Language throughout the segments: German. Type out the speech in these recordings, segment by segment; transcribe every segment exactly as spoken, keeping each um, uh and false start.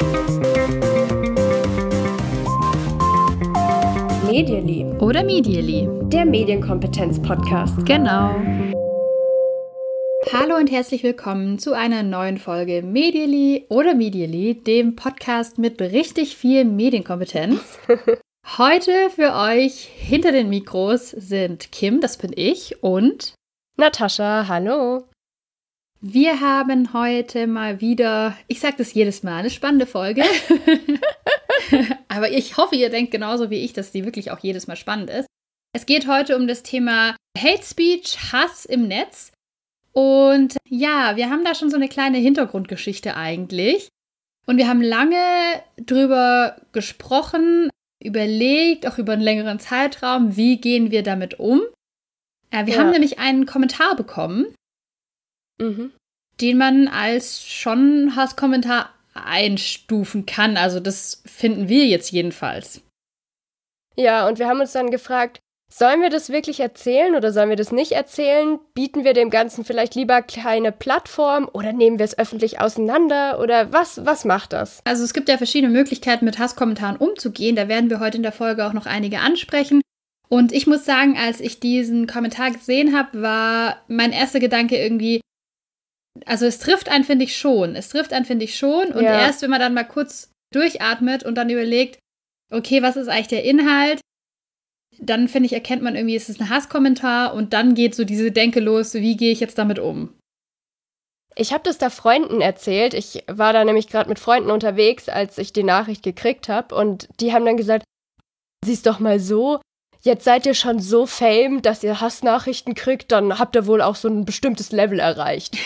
Medially oder Medially, der Medienkompetenz-Podcast. Genau. Hallo und herzlich willkommen zu einer neuen Folge Medially oder Medially, dem Podcast mit richtig viel Medienkompetenz. Heute für euch hinter den Mikros sind Kim, das bin ich, und Natascha, hallo. Wir haben heute mal wieder, ich sage das jedes Mal, eine spannende Folge. Aber ich hoffe, ihr denkt genauso wie ich, dass die wirklich auch jedes Mal spannend ist. Es geht heute um das Thema Hate Speech, Hass im Netz. Und ja, wir haben da schon so eine kleine Hintergrundgeschichte eigentlich. Und wir haben lange drüber gesprochen, überlegt, auch über einen längeren Zeitraum, wie gehen wir damit um. Äh, wir ja. haben nämlich einen Kommentar bekommen, mhm. den man als schon Hasskommentar einstufen kann. Also das finden wir jetzt jedenfalls. Ja, und wir haben uns dann gefragt, sollen wir das wirklich erzählen oder sollen wir das nicht erzählen? Bieten wir dem Ganzen vielleicht lieber keine Plattform oder nehmen wir es öffentlich auseinander oder was, was macht das? Also es gibt ja verschiedene Möglichkeiten, mit Hasskommentaren umzugehen. Da werden wir heute in der Folge auch noch einige ansprechen. Und ich muss sagen, als ich diesen Kommentar gesehen habe, war mein erster Gedanke irgendwie, also es trifft einen, finde ich, schon. Es trifft einen, finde ich, schon. Und ja. erst, wenn man dann mal kurz durchatmet und dann überlegt, okay, was ist eigentlich der Inhalt? Dann, finde ich, erkennt man irgendwie, ist es ein Hasskommentar und dann geht so diese Denke los, wie gehe ich jetzt damit um? Ich habe das da Freunden erzählt. Ich war da nämlich gerade mit Freunden unterwegs, als ich die Nachricht gekriegt habe. Und die haben dann gesagt, sieh's doch mal so, jetzt seid ihr schon so fame, dass ihr Hassnachrichten kriegt, dann habt ihr wohl auch so ein bestimmtes Level erreicht.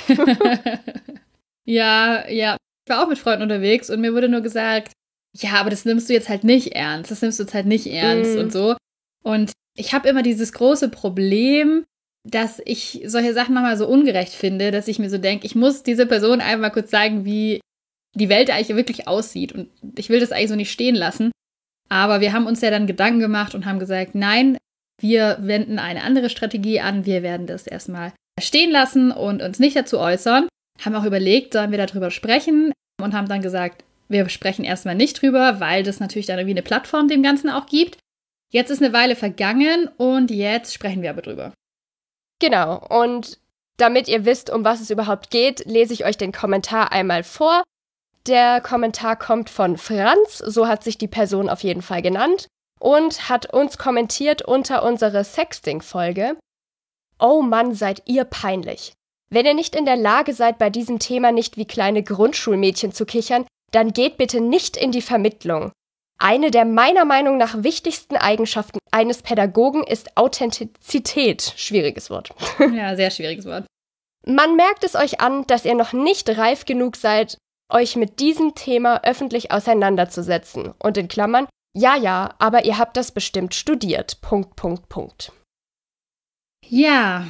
ja, ja. Ich war auch mit Freunden unterwegs und mir wurde nur gesagt, ja, aber das nimmst du jetzt halt nicht ernst. Das nimmst du jetzt halt nicht ernst mm. und so. Und ich habe immer dieses große Problem, dass ich solche Sachen nochmal so ungerecht finde, dass ich mir so denke, ich muss diese Person einmal kurz sagen, wie die Welt eigentlich wirklich aussieht. Und ich will das eigentlich so nicht stehen lassen. Aber wir haben uns ja dann Gedanken gemacht und haben gesagt, nein, wir wenden eine andere Strategie an. Wir werden das erstmal stehen lassen und uns nicht dazu äußern. Haben auch überlegt, sollen wir darüber sprechen und haben dann gesagt, wir sprechen erstmal nicht drüber, weil das natürlich dann irgendwie eine Plattform dem Ganzen auch gibt. Jetzt ist eine Weile vergangen und jetzt sprechen wir aber drüber. Genau, und damit ihr wisst, um was es überhaupt geht, lese ich euch den Kommentar einmal vor. Der Kommentar kommt von Franz, so hat sich die Person auf jeden Fall genannt, und hat uns kommentiert unter unsere Sexting-Folge. Oh Mann, seid ihr peinlich. Wenn ihr nicht in der Lage seid, bei diesem Thema nicht wie kleine Grundschulmädchen zu kichern, dann geht bitte nicht in die Vermittlung. Eine der meiner Meinung nach wichtigsten Eigenschaften eines Pädagogen ist Authentizität. Schwieriges Wort. Ja, sehr schwieriges Wort. Man merkt es euch an, dass ihr noch nicht reif genug seid, euch mit diesem Thema öffentlich auseinanderzusetzen. Und in Klammern, ja, ja, aber ihr habt das bestimmt studiert. Punkt, Punkt, Punkt. Ja,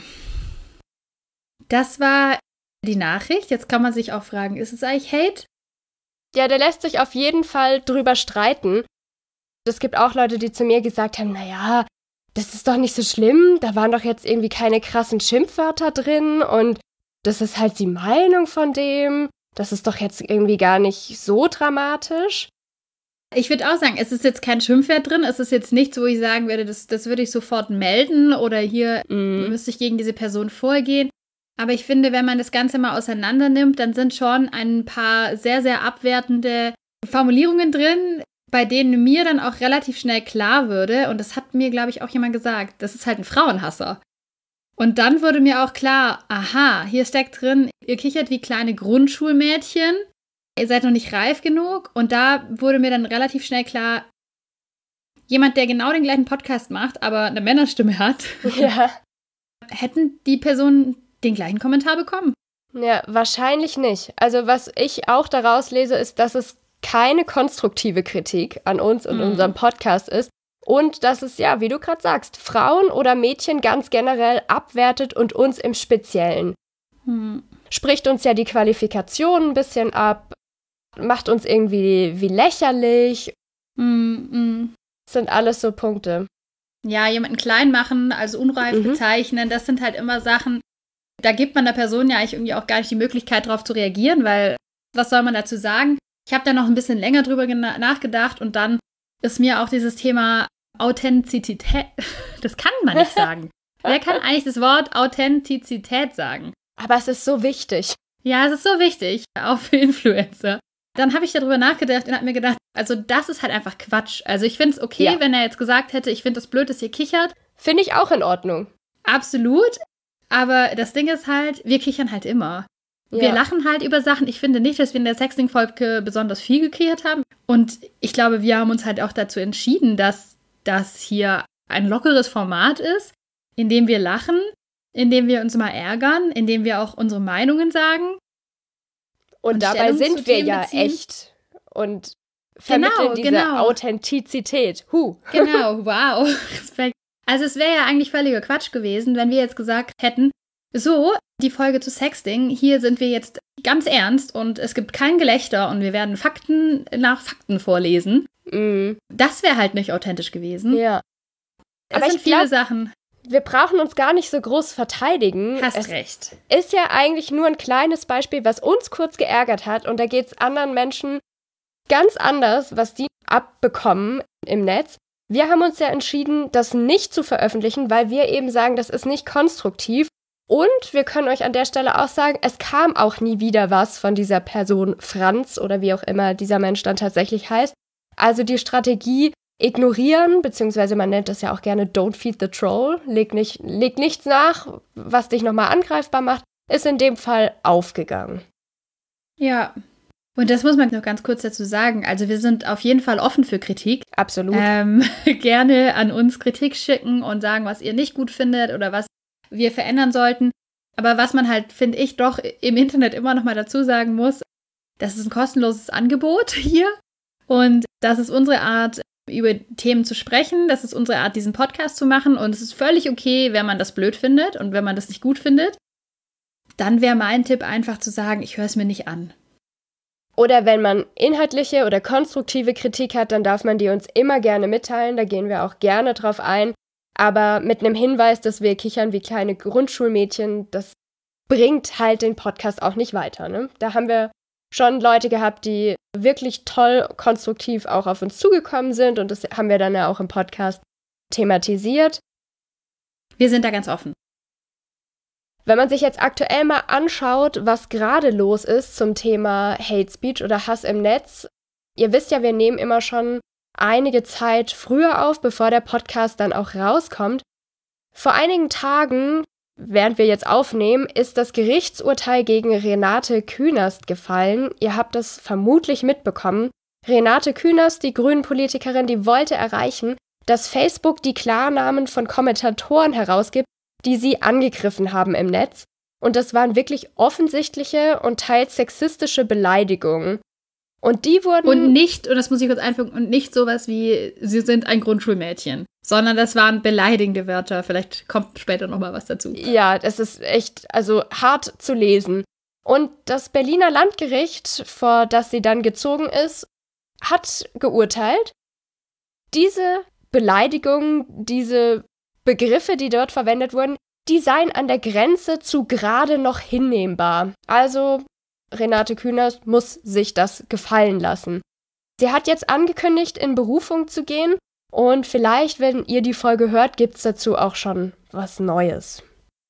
das war die Nachricht. Jetzt kann man sich auch fragen, ist es eigentlich Hate? Ja, da lässt sich auf jeden Fall drüber streiten. Es gibt auch Leute, die zu mir gesagt haben, naja, das ist doch nicht so schlimm, da waren doch jetzt irgendwie keine krassen Schimpfwörter drin und das ist halt die Meinung von dem. Das ist doch jetzt irgendwie gar nicht so dramatisch. Ich würde auch sagen, es ist jetzt kein Schimpfwort drin. Es ist jetzt nichts, wo ich sagen würde, das, das würde ich sofort melden oder hier mm. müsste ich gegen diese Person vorgehen. Aber ich finde, wenn man das Ganze mal auseinander nimmt, dann sind schon ein paar sehr, sehr abwertende Formulierungen drin, bei denen mir dann auch relativ schnell klar würde, und das hat mir, glaube ich, auch jemand gesagt, das ist halt ein Frauenhasser. Und dann wurde mir auch klar, aha, hier steckt drin, ihr kichert wie kleine Grundschulmädchen, ihr seid noch nicht reif genug. Und da wurde mir dann relativ schnell klar, jemand, der genau den gleichen Podcast macht, aber eine Männerstimme hat, ja. hätten die Personen den gleichen Kommentar bekommen. Ja, wahrscheinlich nicht. Also was ich auch daraus lese, ist, dass es keine konstruktive Kritik an uns und mhm. unserem Podcast ist. Und dass es, ja, wie du gerade sagst, Frauen oder Mädchen ganz generell abwertet und uns im Speziellen. Hm. Spricht uns ja die Qualifikation ein bisschen ab, macht uns irgendwie wie lächerlich. Hm, hm. Das sind alles so Punkte. Ja, jemanden klein machen, also unreif mhm. bezeichnen, das sind halt immer Sachen, da gibt man der Person ja eigentlich irgendwie auch gar nicht die Möglichkeit, darauf zu reagieren, weil was soll man dazu sagen? Ich habe da noch ein bisschen länger drüber gena- nachgedacht und dann ist mir auch dieses Thema Authentizität, das kann man nicht sagen. Wer kann eigentlich das Wort Authentizität sagen? Aber es ist so wichtig. Ja, es ist so wichtig, auch für Influencer. Dann habe ich darüber nachgedacht und habe mir gedacht, also das ist halt einfach Quatsch. Also ich finde es okay, ja. wenn er jetzt gesagt hätte, ich finde es blöd, dass ihr kichert. Finde ich auch in Ordnung. Absolut. Aber das Ding ist halt, wir kichern halt immer. Ja. Wir lachen halt über Sachen. Ich finde nicht, dass wir in der Sexting-Folge besonders viel gekichert haben. Und ich glaube, wir haben uns halt auch dazu entschieden, dass das hier ein lockeres Format ist, in dem wir lachen, in dem wir uns mal ärgern, in dem wir auch unsere Meinungen sagen. Und, und dabei sind wir ja beziehen. echt und vermitteln genau, diese genau. Authentizität. Huh. Genau, wow, Respekt. Also es wäre ja eigentlich völliger Quatsch gewesen, wenn wir jetzt gesagt hätten, so, die Folge zu Sexting, hier sind wir jetzt ganz ernst und es gibt kein Gelächter und wir werden Fakten nach Fakten vorlesen. Mm. Das wäre halt nicht authentisch gewesen. Ja. Es Aber sind ich viele glaub, Sachen. Wir brauchen uns gar nicht so groß verteidigen. Hast es recht. Ist ja eigentlich nur ein kleines Beispiel, was uns kurz geärgert hat. Und da geht es anderen Menschen ganz anders, was die abbekommen im Netz. Wir haben uns ja entschieden, das nicht zu veröffentlichen, weil wir eben sagen, das ist nicht konstruktiv. Und wir können euch an der Stelle auch sagen, es kam auch nie wieder was von dieser Person Franz oder wie auch immer dieser Mensch dann tatsächlich heißt. Also die Strategie ignorieren, beziehungsweise man nennt das ja auch gerne Don't feed the troll, leg, nicht, leg nichts nach, was dich nochmal angreifbar macht, ist in dem Fall aufgegangen. Ja, und das muss man noch ganz kurz dazu sagen. Also wir sind auf jeden Fall offen für Kritik. Absolut. Ähm, gerne an uns Kritik schicken und sagen, was ihr nicht gut findet oder was wir verändern sollten. Aber was man halt, finde ich, doch im Internet immer noch mal dazu sagen muss, das ist ein kostenloses Angebot hier und das ist unsere Art, über Themen zu sprechen, das ist unsere Art, diesen Podcast zu machen und es ist völlig okay, wenn man das blöd findet und wenn man das nicht gut findet, dann wäre mein Tipp einfach zu sagen, ich höre es mir nicht an. Oder wenn man inhaltliche oder konstruktive Kritik hat, dann darf man die uns immer gerne mitteilen, da gehen wir auch gerne drauf ein. Aber mit einem Hinweis, dass wir kichern wie kleine Grundschulmädchen, das bringt halt den Podcast auch nicht weiter. Ne? Da haben wir schon Leute gehabt, die wirklich toll konstruktiv auch auf uns zugekommen sind. Und das haben wir dann ja auch im Podcast thematisiert. Wir sind da ganz offen. Wenn man sich jetzt aktuell mal anschaut, was gerade los ist zum Thema Hate Speech oder Hass im Netz. Ihr wisst ja, wir nehmen immer schon einige Zeit früher auf, bevor der Podcast dann auch rauskommt. Vor einigen Tagen, während wir jetzt aufnehmen, ist das Gerichtsurteil gegen Renate Künast gefallen. Ihr habt das vermutlich mitbekommen. Renate Künast, die Grünen-Politikerin, die wollte erreichen, dass Facebook die Klarnamen von Kommentatoren herausgibt, die sie angegriffen haben im Netz. Und das waren wirklich offensichtliche und teils sexistische Beleidigungen. Und die wurden... Und nicht, und das muss ich kurz einfügen, und nicht sowas wie, sie sind ein Grundschulmädchen, sondern das waren beleidigende Wörter. Vielleicht kommt später nochmal was dazu. Ja, das ist echt, also hart zu lesen. Und das Berliner Landgericht, vor das sie dann gezogen ist, hat geurteilt, diese Beleidigungen, diese Begriffe, die dort verwendet wurden, die seien an der Grenze zu gerade noch hinnehmbar. Also Renate Künast muss sich das gefallen lassen. Sie hat jetzt angekündigt, in Berufung zu gehen und vielleicht, wenn ihr die Folge hört, gibt es dazu auch schon was Neues.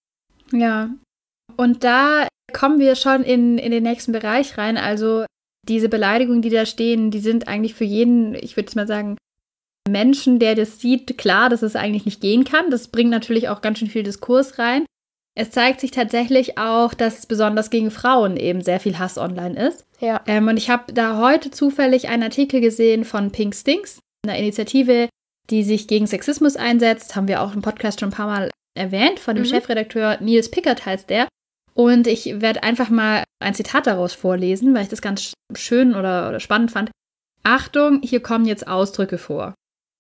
Ja, und da kommen wir schon in, in den nächsten Bereich rein. Also diese Beleidigungen, die da stehen, die sind eigentlich für jeden, ich würde jetzt mal sagen, Menschen, der das sieht, klar, dass es eigentlich nicht gehen kann. Das bringt natürlich auch ganz schön viel Diskurs rein. Es zeigt sich tatsächlich auch, dass besonders gegen Frauen eben sehr viel Hass online ist. Ja. Ähm, und ich habe da heute zufällig einen Artikel gesehen von Pink Stinks, einer Initiative, die sich gegen Sexismus einsetzt. Haben wir auch im Podcast schon ein paar Mal erwähnt, von dem mhm. Chefredakteur Nils Pickert heißt der. Und ich werde einfach mal ein Zitat daraus vorlesen, weil ich das ganz schön oder, oder spannend fand. Achtung, hier kommen jetzt Ausdrücke vor.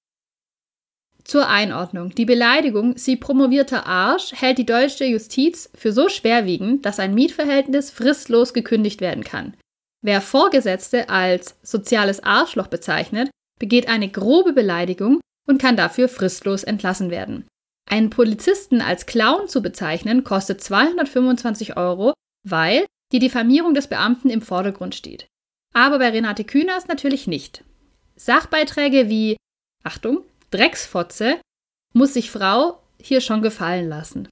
Zur Einordnung. Die Beleidigung, sie promovierter Arsch, hält die deutsche Justiz für so schwerwiegend, dass ein Mietverhältnis fristlos gekündigt werden kann. Wer Vorgesetzte als soziales Arschloch bezeichnet, begeht eine grobe Beleidigung und kann dafür fristlos entlassen werden. Einen Polizisten als Clown zu bezeichnen, kostet zweihundertfünfundzwanzig Euro, weil die Diffamierung des Beamten im Vordergrund steht. aber bei Renate Künast natürlich nicht. Sachbeiträge wie, Achtung, Drecksfotze, muss sich Frau hier schon gefallen lassen.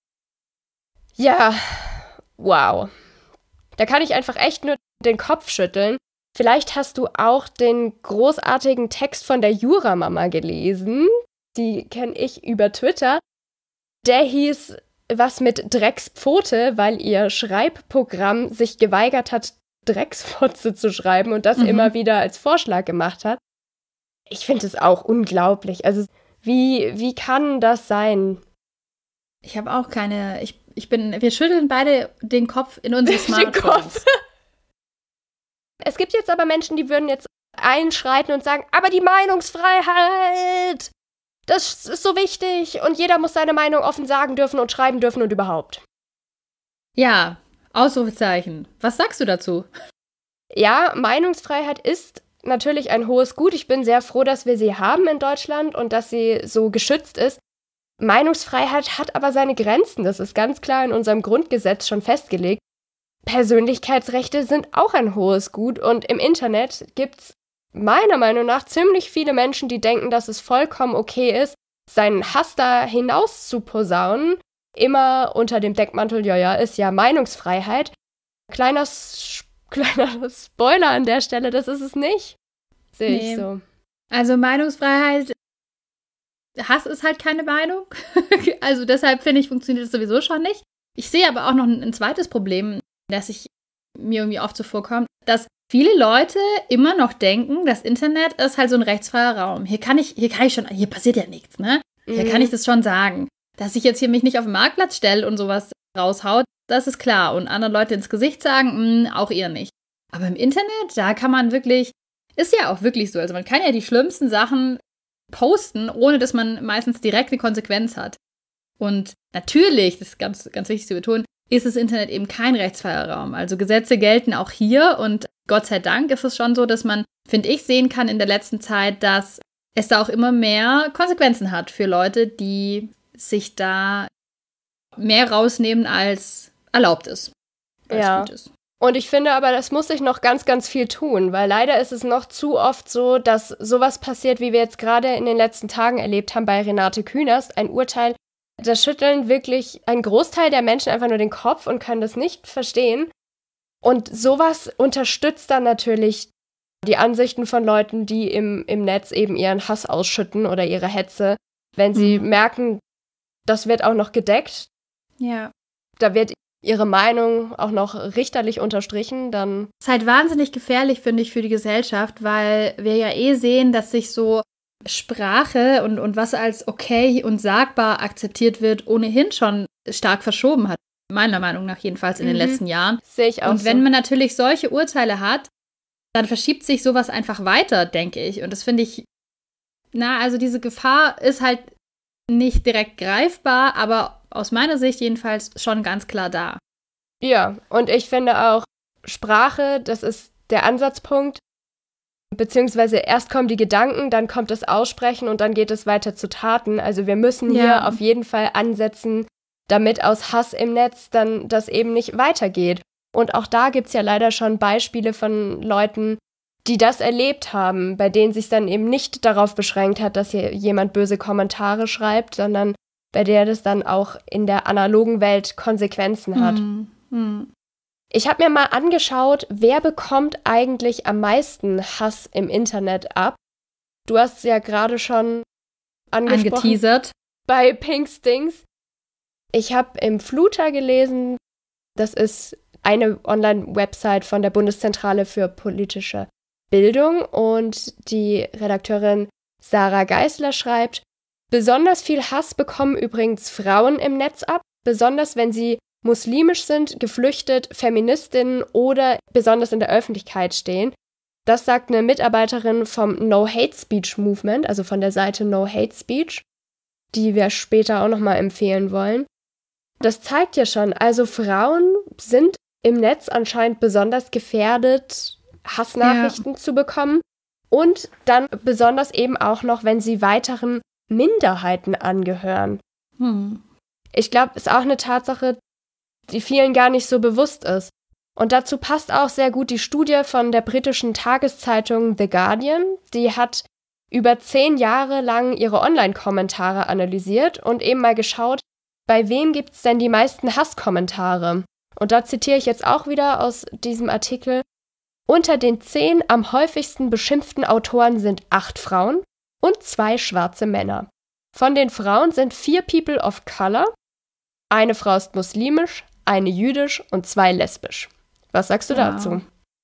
Ja, wow. Da kann ich einfach echt nur den Kopf schütteln. Vielleicht hast du auch den großartigen Text von der Juramama gelesen. Die kenne ich über Twitter. Der hieß was mit Dreckspfote, weil ihr Schreibprogramm sich geweigert hat, Drecksfotze zu schreiben und das mhm. immer wieder als Vorschlag gemacht hat. Ich finde es auch unglaublich. Also wie, wie kann das sein? Ich habe auch keine, ich, ich bin, wir schütteln beide den Kopf in unsere Smartphones. Es gibt jetzt aber Menschen, die würden jetzt einschreiten und sagen, aber die Meinungsfreiheit, das ist so wichtig und jeder muss seine Meinung offen sagen dürfen und schreiben dürfen und überhaupt. Ja, Ausrufezeichen. Was sagst du dazu? Ja, Meinungsfreiheit ist natürlich ein hohes Gut. Ich bin sehr froh, dass wir sie haben in Deutschland und dass sie so geschützt ist. Meinungsfreiheit hat aber seine Grenzen. Das ist ganz klar in unserem Grundgesetz schon festgelegt. Persönlichkeitsrechte sind auch ein hohes Gut und im Internet gibt's meiner Meinung nach ziemlich viele Menschen, die denken, dass es vollkommen okay ist, seinen Hass da hinaus zu posaunen. Immer unter dem Deckmantel, ja, ja, ist ja Meinungsfreiheit. Kleiner, kleiner Spoiler an der Stelle, das ist es nicht. Sehe nee. ich so. Also Meinungsfreiheit, Hass ist halt keine Meinung. Also deshalb finde ich, funktioniert es sowieso schon nicht. Ich sehe aber auch noch ein, ein zweites Problem, das ich mir irgendwie oft so vorkommt, dass viele Leute immer noch denken, das Internet ist halt so ein rechtsfreier Raum. Hier kann ich, hier kann ich schon, hier passiert ja nichts, ne? Hier mhm. kann ich das schon sagen. Dass ich jetzt hier mich nicht auf den Marktplatz stelle und sowas raushaut, das ist klar. Und anderen Leute ins Gesicht sagen, mh, auch ihr nicht. Aber im Internet, da kann man wirklich, ist ja auch wirklich so, also man kann ja die schlimmsten Sachen posten, ohne dass man meistens direkt eine Konsequenz hat. Und natürlich, das ist ganz, ganz wichtig zu betonen, ist das Internet eben kein rechtsfreier Raum. Also Gesetze gelten auch hier und Gott sei Dank ist es schon so, dass man, finde ich, sehen kann in der letzten Zeit, dass es da auch immer mehr Konsequenzen hat für Leute, die sich da mehr rausnehmen, als erlaubt ist. Als ja. gut ist. Und ich finde aber, das muss sich noch ganz, ganz viel tun, weil leider ist es noch zu oft so, dass sowas passiert, wie wir jetzt gerade in den letzten Tagen erlebt haben bei Renate Künast, ein Urteil, da schütteln wirklich ein Großteil der Menschen einfach nur den Kopf und können das nicht verstehen. Und sowas unterstützt dann natürlich die Ansichten von Leuten, die im, im Netz eben ihren Hass ausschütten oder ihre Hetze, wenn sie mhm. merken, das wird auch noch gedeckt. Ja. Da wird ihre Meinung auch noch richterlich unterstrichen, dann... Das ist halt wahnsinnig gefährlich, finde ich, für die Gesellschaft, weil wir ja eh sehen, dass sich so Sprache und, und was als okay und sagbar akzeptiert wird, ohnehin schon stark verschoben hat. Meiner Meinung nach jedenfalls in mhm. den letzten Jahren. Sehe ich auch Und wenn so. man natürlich solche Urteile hat, dann verschiebt sich sowas einfach weiter, denke ich. Und das finde ich, na, also diese Gefahr ist halt nicht direkt greifbar, aber aus meiner Sicht jedenfalls schon ganz klar da. Ja, und ich finde auch, Sprache, das ist der Ansatzpunkt, beziehungsweise erst kommen die Gedanken, dann kommt das Aussprechen und dann geht es weiter zu Taten. Also wir müssen ja. hier auf jeden Fall ansetzen, damit aus Hass im Netz dann das eben nicht weitergeht. Und auch da gibt es ja leider schon Beispiele von Leuten, die das erlebt haben, bei denen sich dann eben nicht darauf beschränkt hat, dass hier jemand böse Kommentare schreibt, sondern bei der das dann auch in der analogen Welt Konsequenzen hat. Hm. Hm. Ich habe mir mal angeschaut, wer bekommt eigentlich am meisten Hass im Internet ab? Du hast es ja gerade schon angesprochen. Angeteasert. Bei Pink Stings. Ich habe im Fluter gelesen, das ist eine Online-Website von der Bundeszentrale für politische Bildung und die Redakteurin Sarah Geisler schreibt, besonders viel Hass bekommen übrigens Frauen im Netz ab, besonders wenn sie muslimisch sind, geflüchtet, Feministinnen oder besonders in der Öffentlichkeit stehen. Das sagt eine Mitarbeiterin vom No Hate Speech Movement, also von der Seite No Hate Speech, die wir später auch nochmal empfehlen wollen. Das zeigt ja schon, also Frauen sind im Netz anscheinend besonders gefährdet, Hassnachrichten ja. zu bekommen und dann besonders eben auch noch, wenn sie weiteren Minderheiten angehören. Hm. Ich glaube, ist auch eine Tatsache, die vielen gar nicht so bewusst ist. Und dazu passt auch sehr gut die Studie von der britischen Tageszeitung The Guardian. Die hat über zehn Jahre lang ihre Online-Kommentare analysiert und eben mal geschaut, bei wem gibt es denn die meisten Hasskommentare. Und da zitiere ich jetzt auch wieder aus diesem Artikel. Unter den zehn am häufigsten beschimpften Autoren sind acht Frauen und zwei schwarze Männer. Von den Frauen sind vier People of Color, eine Frau ist muslimisch, eine jüdisch und zwei lesbisch. Was sagst du wow. dazu?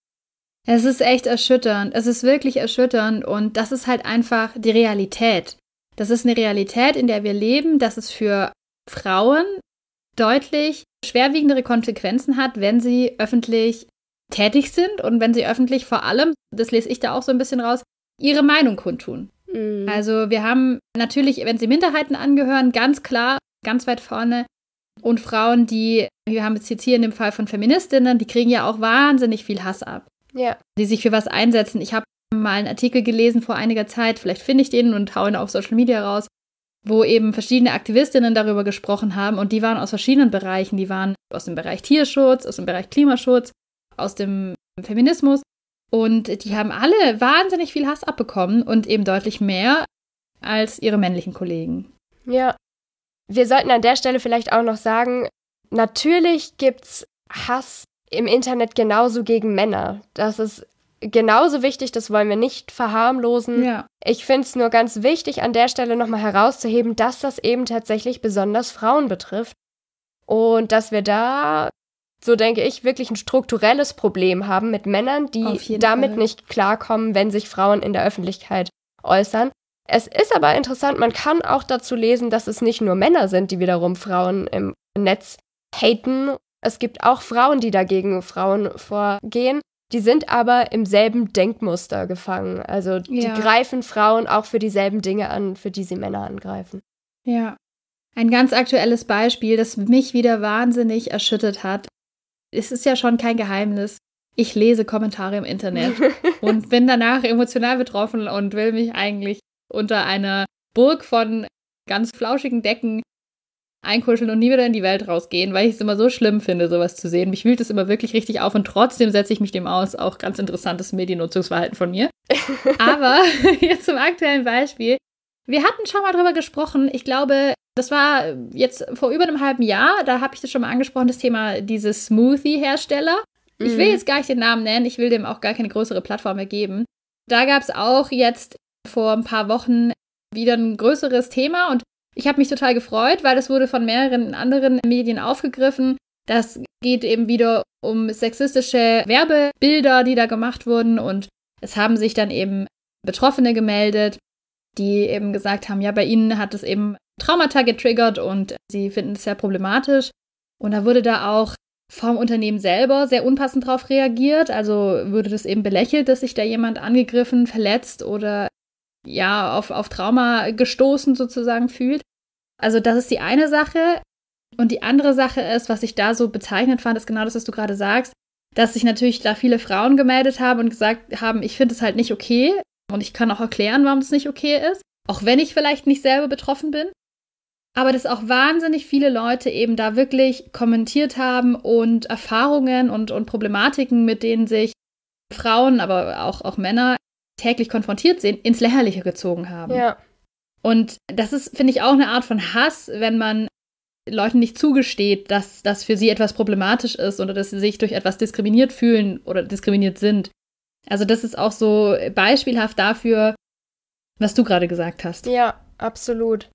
Es ist echt erschütternd. Es ist wirklich erschütternd und das ist halt einfach die Realität. Das ist eine Realität, in der wir leben, dass es für Frauen deutlich schwerwiegendere Konsequenzen hat, wenn sie öffentlich tätig sind und wenn sie öffentlich vor allem, das lese ich da auch so ein bisschen raus, ihre Meinung kundtun. Mhm. Also wir haben natürlich, wenn sie Minderheiten angehören, ganz klar, ganz weit vorne und Frauen, die, wir haben jetzt hier in dem Fall von Feministinnen, die kriegen ja auch wahnsinnig viel Hass ab. Ja. Die sich für was einsetzen. Ich habe mal einen Artikel gelesen vor einiger Zeit, vielleicht finde ich den und haue ihn auf Social Media raus, wo eben verschiedene Aktivistinnen darüber gesprochen haben und die waren aus verschiedenen Bereichen. Die waren aus dem Bereich Tierschutz, aus dem Bereich Klimaschutz, aus dem Feminismus und die haben alle wahnsinnig viel Hass abbekommen und eben deutlich mehr als ihre männlichen Kollegen. Ja. Wir sollten an der Stelle vielleicht auch noch sagen, natürlich gibt's Hass im Internet genauso gegen Männer. Das ist genauso wichtig, das wollen wir nicht verharmlosen. Ja. Ich finde es nur ganz wichtig, an der Stelle nochmal herauszuheben, dass das eben tatsächlich besonders Frauen betrifft. Und dass wir da, so denke ich, wirklich ein strukturelles Problem haben mit Männern, die damit Fall. nicht klarkommen, wenn sich Frauen in der Öffentlichkeit äußern. Es ist aber interessant, man kann auch dazu lesen, dass es nicht nur Männer sind, die wiederum Frauen im Netz haten. Es gibt auch Frauen, die dagegen Frauen vorgehen. Die sind aber im selben Denkmuster gefangen. Also die ja. greifen Frauen auch für dieselben Dinge an, für die sie Männer angreifen. Ja. Ein ganz aktuelles Beispiel, das mich wieder wahnsinnig erschüttert hat. Es ist ja schon kein Geheimnis. Ich lese Kommentare im Internet und bin danach emotional betroffen und will mich eigentlich unter einer Burg von ganz flauschigen Decken einkuscheln und nie wieder in die Welt rausgehen, weil ich es immer so schlimm finde, sowas zu sehen. Mich wühlt es immer wirklich richtig auf und trotzdem setze ich mich dem aus. Auch ganz interessantes Mediennutzungsverhalten von mir. Aber jetzt zum aktuellen Beispiel. Wir hatten schon mal drüber gesprochen. Ich glaube, das war jetzt vor über einem halben Jahr. Da habe ich das schon mal angesprochen, das Thema dieses Smoothie-Hersteller. Ich will jetzt gar nicht den Namen nennen. Ich will dem auch gar keine größere Plattform mehr geben. Da gab es auch jetzt vor ein paar Wochen wieder ein größeres Thema und ich habe mich total gefreut, weil es wurde von mehreren anderen Medien aufgegriffen. Das geht eben wieder um sexistische Werbebilder, die da gemacht wurden. Und es haben sich dann eben Betroffene gemeldet, die eben gesagt haben, ja, bei ihnen hat es eben Traumata getriggert und sie finden es sehr problematisch. Und da wurde da auch vom Unternehmen selber sehr unpassend drauf reagiert. Also wurde das eben belächelt, dass sich da jemand angegriffen, verletzt oder ja, auf, auf Trauma gestoßen sozusagen fühlt. Also das ist die eine Sache. Und die andere Sache ist, was ich da so bezeichnend fand, ist genau das, was du gerade sagst, dass sich natürlich da viele Frauen gemeldet haben und gesagt haben, ich finde es halt nicht okay und ich kann auch erklären, warum es nicht okay ist, auch wenn ich vielleicht nicht selber betroffen bin. Aber dass auch wahnsinnig viele Leute eben da wirklich kommentiert haben und Erfahrungen und, und Problematiken, mit denen sich Frauen, aber auch, auch Männer täglich konfrontiert sehen, ins Lächerliche gezogen haben. Ja. Und das ist, finde ich, auch eine Art von Hass, wenn man Leuten nicht zugesteht, dass das für sie etwas problematisch ist oder dass sie sich durch etwas diskriminiert fühlen oder diskriminiert sind. Also das ist auch so beispielhaft dafür, was du gerade gesagt hast. Ja, absolut.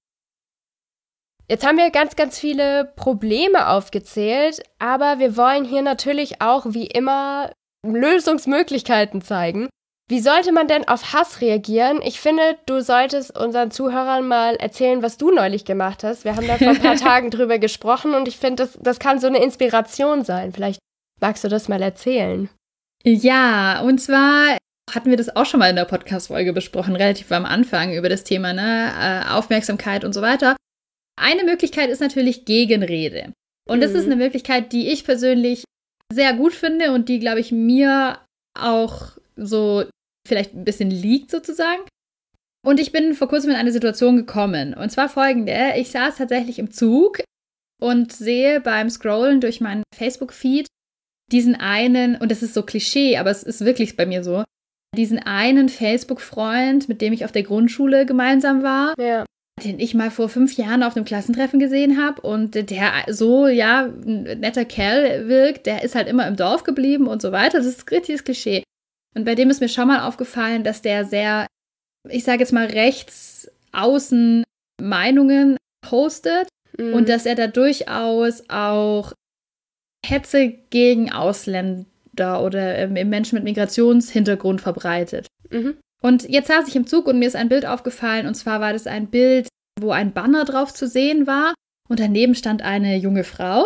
Jetzt haben wir ganz, ganz viele Probleme aufgezählt, aber wir wollen hier natürlich auch wie immer Lösungsmöglichkeiten zeigen. Wie sollte man denn auf Hass reagieren? Ich finde, du solltest unseren Zuhörern mal erzählen, was du neulich gemacht hast. Wir haben da vor ein paar Tagen drüber gesprochen und ich finde, das, das kann so eine Inspiration sein. Vielleicht magst du das mal erzählen. Ja, und zwar hatten wir das auch schon mal in der Podcast-Folge besprochen, relativ am Anfang, über das Thema ne, Aufmerksamkeit und so weiter. Eine Möglichkeit ist natürlich Gegenrede. Und das mhm. ist eine Möglichkeit, die ich persönlich sehr gut finde und die, glaube ich, mir auch so vielleicht ein bisschen liegt sozusagen. Und ich bin vor kurzem in eine Situation gekommen. Und zwar folgende. Ich saß tatsächlich im Zug und sehe beim Scrollen durch meinen Facebook-Feed diesen einen, und das ist so Klischee, aber es ist wirklich bei mir so, diesen einen Facebook-Freund, mit dem ich auf der Grundschule gemeinsam war, ja. den ich mal vor fünf Jahren auf einem Klassentreffen gesehen habe und der so, ja, ein netter Kerl wirkt, der ist halt immer im Dorf geblieben und so weiter. Das ist richtiges Klischee. Und bei dem ist mir schon mal aufgefallen, dass der sehr, ich sage jetzt mal, rechts außen Meinungen postet mhm. und dass er da durchaus auch Hetze gegen Ausländer oder ähm, Menschen mit Migrationshintergrund verbreitet. Mhm. Und jetzt saß ich im Zug und mir ist ein Bild aufgefallen, und zwar war das ein Bild, wo ein Banner drauf zu sehen war und daneben stand eine junge Frau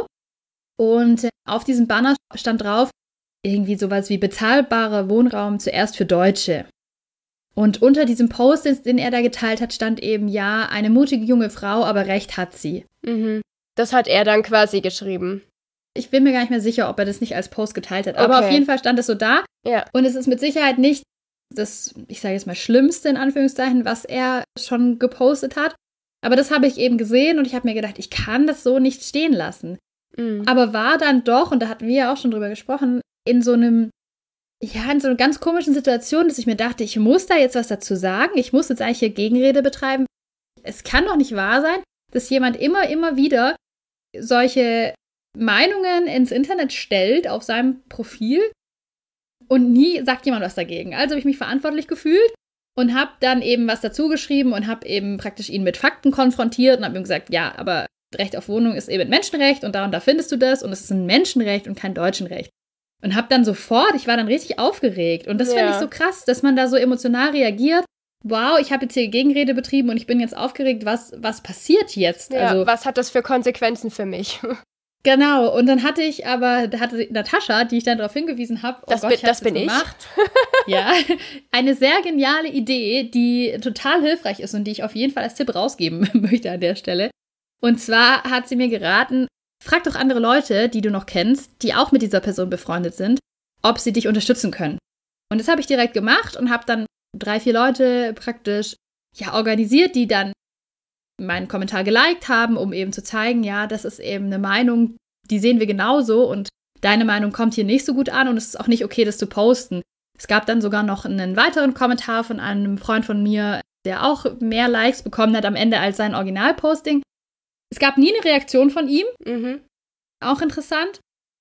und auf diesem Banner stand drauf irgendwie sowas wie bezahlbarer Wohnraum zuerst für Deutsche. Und unter diesem Post, den er da geteilt hat, stand eben, ja, eine mutige junge Frau, aber recht hat sie. Mhm. Das hat er dann quasi geschrieben. Ich bin mir gar nicht mehr sicher, ob er das nicht als Post geteilt hat. Aber okay. Auf jeden Fall stand es so da. Ja. Und es ist mit Sicherheit nicht das, ich sage jetzt mal, Schlimmste in Anführungszeichen, was er schon gepostet hat. Aber das habe ich eben gesehen und ich habe mir gedacht, ich kann das so nicht stehen lassen. Mhm. Aber war dann doch, und da hatten wir ja auch schon drüber gesprochen, in so einem, ja, in so einer ganz komischen Situation, dass ich mir dachte, ich muss da jetzt was dazu sagen. Ich muss jetzt eigentlich hier Gegenrede betreiben. Es kann doch nicht wahr sein, dass jemand immer, immer wieder solche Meinungen ins Internet stellt auf seinem Profil und nie sagt jemand was dagegen. Also habe ich mich verantwortlich gefühlt und habe dann eben was dazu geschrieben und habe eben praktisch ihn mit Fakten konfrontiert und habe ihm gesagt, ja, aber Recht auf Wohnung ist eben ein Menschenrecht und da und da findest du das und es ist ein Menschenrecht und kein Deutschenrecht. Und habe dann sofort, ich war dann richtig aufgeregt und das ja. finde ich so krass, dass man da so emotional reagiert. Wow, ich habe jetzt hier Gegenrede betrieben und ich bin jetzt aufgeregt, was, was passiert jetzt? Ja, also, was hat das für Konsequenzen für mich? Genau, und dann hatte ich aber, da hatte Natascha, die ich dann darauf hingewiesen habe, oh das Gott, bin, ich habe das bin ich. gemacht. Ja, eine sehr geniale Idee, die total hilfreich ist und die ich auf jeden Fall als Tipp rausgeben möchte an der Stelle. Und zwar hat sie mir geraten, frag doch andere Leute, die du noch kennst, die auch mit dieser Person befreundet sind, ob sie dich unterstützen können. Und das habe ich direkt gemacht und habe dann drei, vier Leute praktisch ja organisiert, die dann meinen Kommentar geliked haben, um eben zu zeigen, ja, das ist eben eine Meinung, die sehen wir genauso und deine Meinung kommt hier nicht so gut an und es ist auch nicht okay, das zu posten. Es gab dann sogar noch einen weiteren Kommentar von einem Freund von mir, der auch mehr Likes bekommen hat am Ende als sein Originalposting. Es gab nie eine Reaktion von ihm. Mhm. Auch interessant.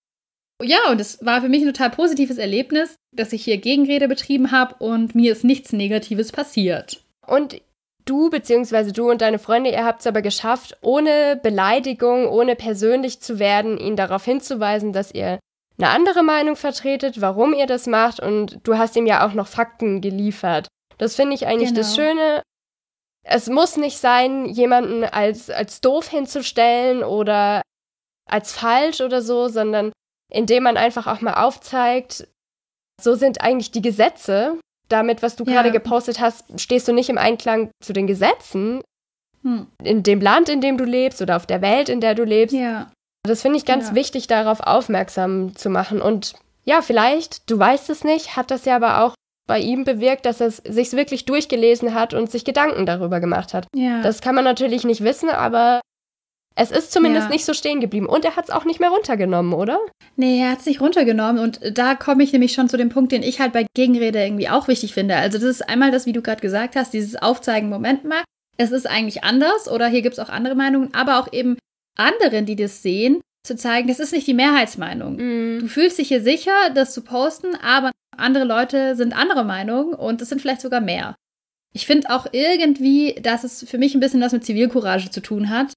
Ja, und es war für mich ein total positives Erlebnis, dass ich hier Gegenrede betrieben habe und mir ist nichts Negatives passiert. Und du bzw. du und deine Freunde, ihr habt es aber geschafft, ohne Beleidigung, ohne persönlich zu werden, ihn darauf hinzuweisen, dass ihr eine andere Meinung vertretet, warum ihr das macht und du hast ihm ja auch noch Fakten geliefert. Das finde ich eigentlich genau. das Schöne. Es muss nicht sein, jemanden als, als doof hinzustellen oder als falsch oder so, sondern indem man einfach auch mal aufzeigt, so sind eigentlich die Gesetze. Damit, was du ja. gerade gepostet hast, stehst du nicht im Einklang zu den Gesetzen hm. in dem Land, in dem du lebst oder auf der Welt, in der du lebst. Ja. Das finde ich ganz ja. wichtig, darauf aufmerksam zu machen. Und ja, vielleicht, du weißt es nicht, hat das ja aber auch bei ihm bewirkt, dass er es sich wirklich durchgelesen hat und sich Gedanken darüber gemacht hat. Ja. Das kann man natürlich nicht wissen, aber es ist zumindest ja. nicht so stehen geblieben. Und er hat es auch nicht mehr runtergenommen, oder? Nee, er hat es nicht runtergenommen. Und da komme ich nämlich schon zu dem Punkt, den ich halt bei Gegenrede irgendwie auch wichtig finde. Also das ist einmal das, wie du gerade gesagt hast, dieses Aufzeigen, Moment mal, es ist eigentlich anders oder hier gibt es auch andere Meinungen, aber auch eben anderen, die das sehen, zu zeigen, das ist nicht die Mehrheitsmeinung. Mm. Du fühlst dich hier sicher, das zu posten, aber andere Leute sind anderer Meinung und es sind vielleicht sogar mehr. Ich finde auch irgendwie, dass es für mich ein bisschen was mit Zivilcourage zu tun hat,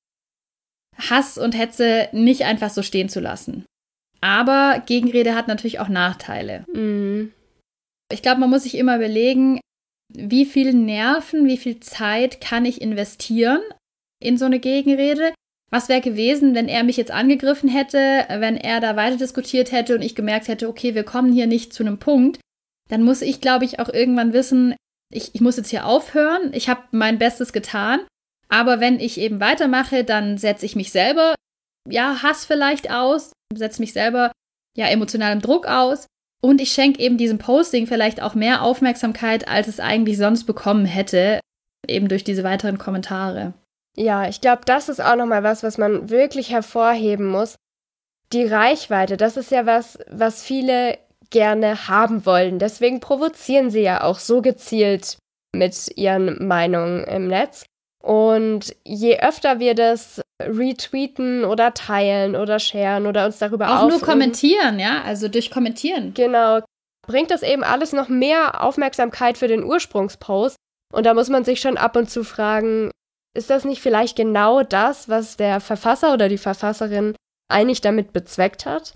Hass und Hetze nicht einfach so stehen zu lassen. Aber Gegenrede hat natürlich auch Nachteile. Mm. Ich glaube, man muss sich immer überlegen, wie viel Nerven, wie viel Zeit kann ich investieren in so eine Gegenrede? Was wäre gewesen, wenn er mich jetzt angegriffen hätte, wenn er da weiter diskutiert hätte und ich gemerkt hätte, okay, wir kommen hier nicht zu einem Punkt? Dann muss ich, glaube ich, auch irgendwann wissen, ich, ich muss jetzt hier aufhören, ich habe mein Bestes getan. Aber wenn ich eben weitermache, dann setze ich mich selber, ja, Hass vielleicht aus, setze mich selber, ja, emotionalem Druck aus und ich schenke eben diesem Posting vielleicht auch mehr Aufmerksamkeit, als es eigentlich sonst bekommen hätte, eben durch diese weiteren Kommentare. Ja, ich glaube, das ist auch nochmal was, was man wirklich hervorheben muss. die Reichweite, das ist ja was, was viele gerne haben wollen. Deswegen provozieren sie ja auch so gezielt mit ihren Meinungen im Netz. Und je öfter wir das retweeten oder teilen oder sharen oder uns darüber auch aufregen, nur kommentieren, ja, also durch Kommentieren. Genau, bringt das eben alles noch mehr Aufmerksamkeit für den Ursprungspost. Und da muss man sich schon ab und zu fragen, ist das nicht vielleicht genau das, was der Verfasser oder die Verfasserin eigentlich damit bezweckt hat?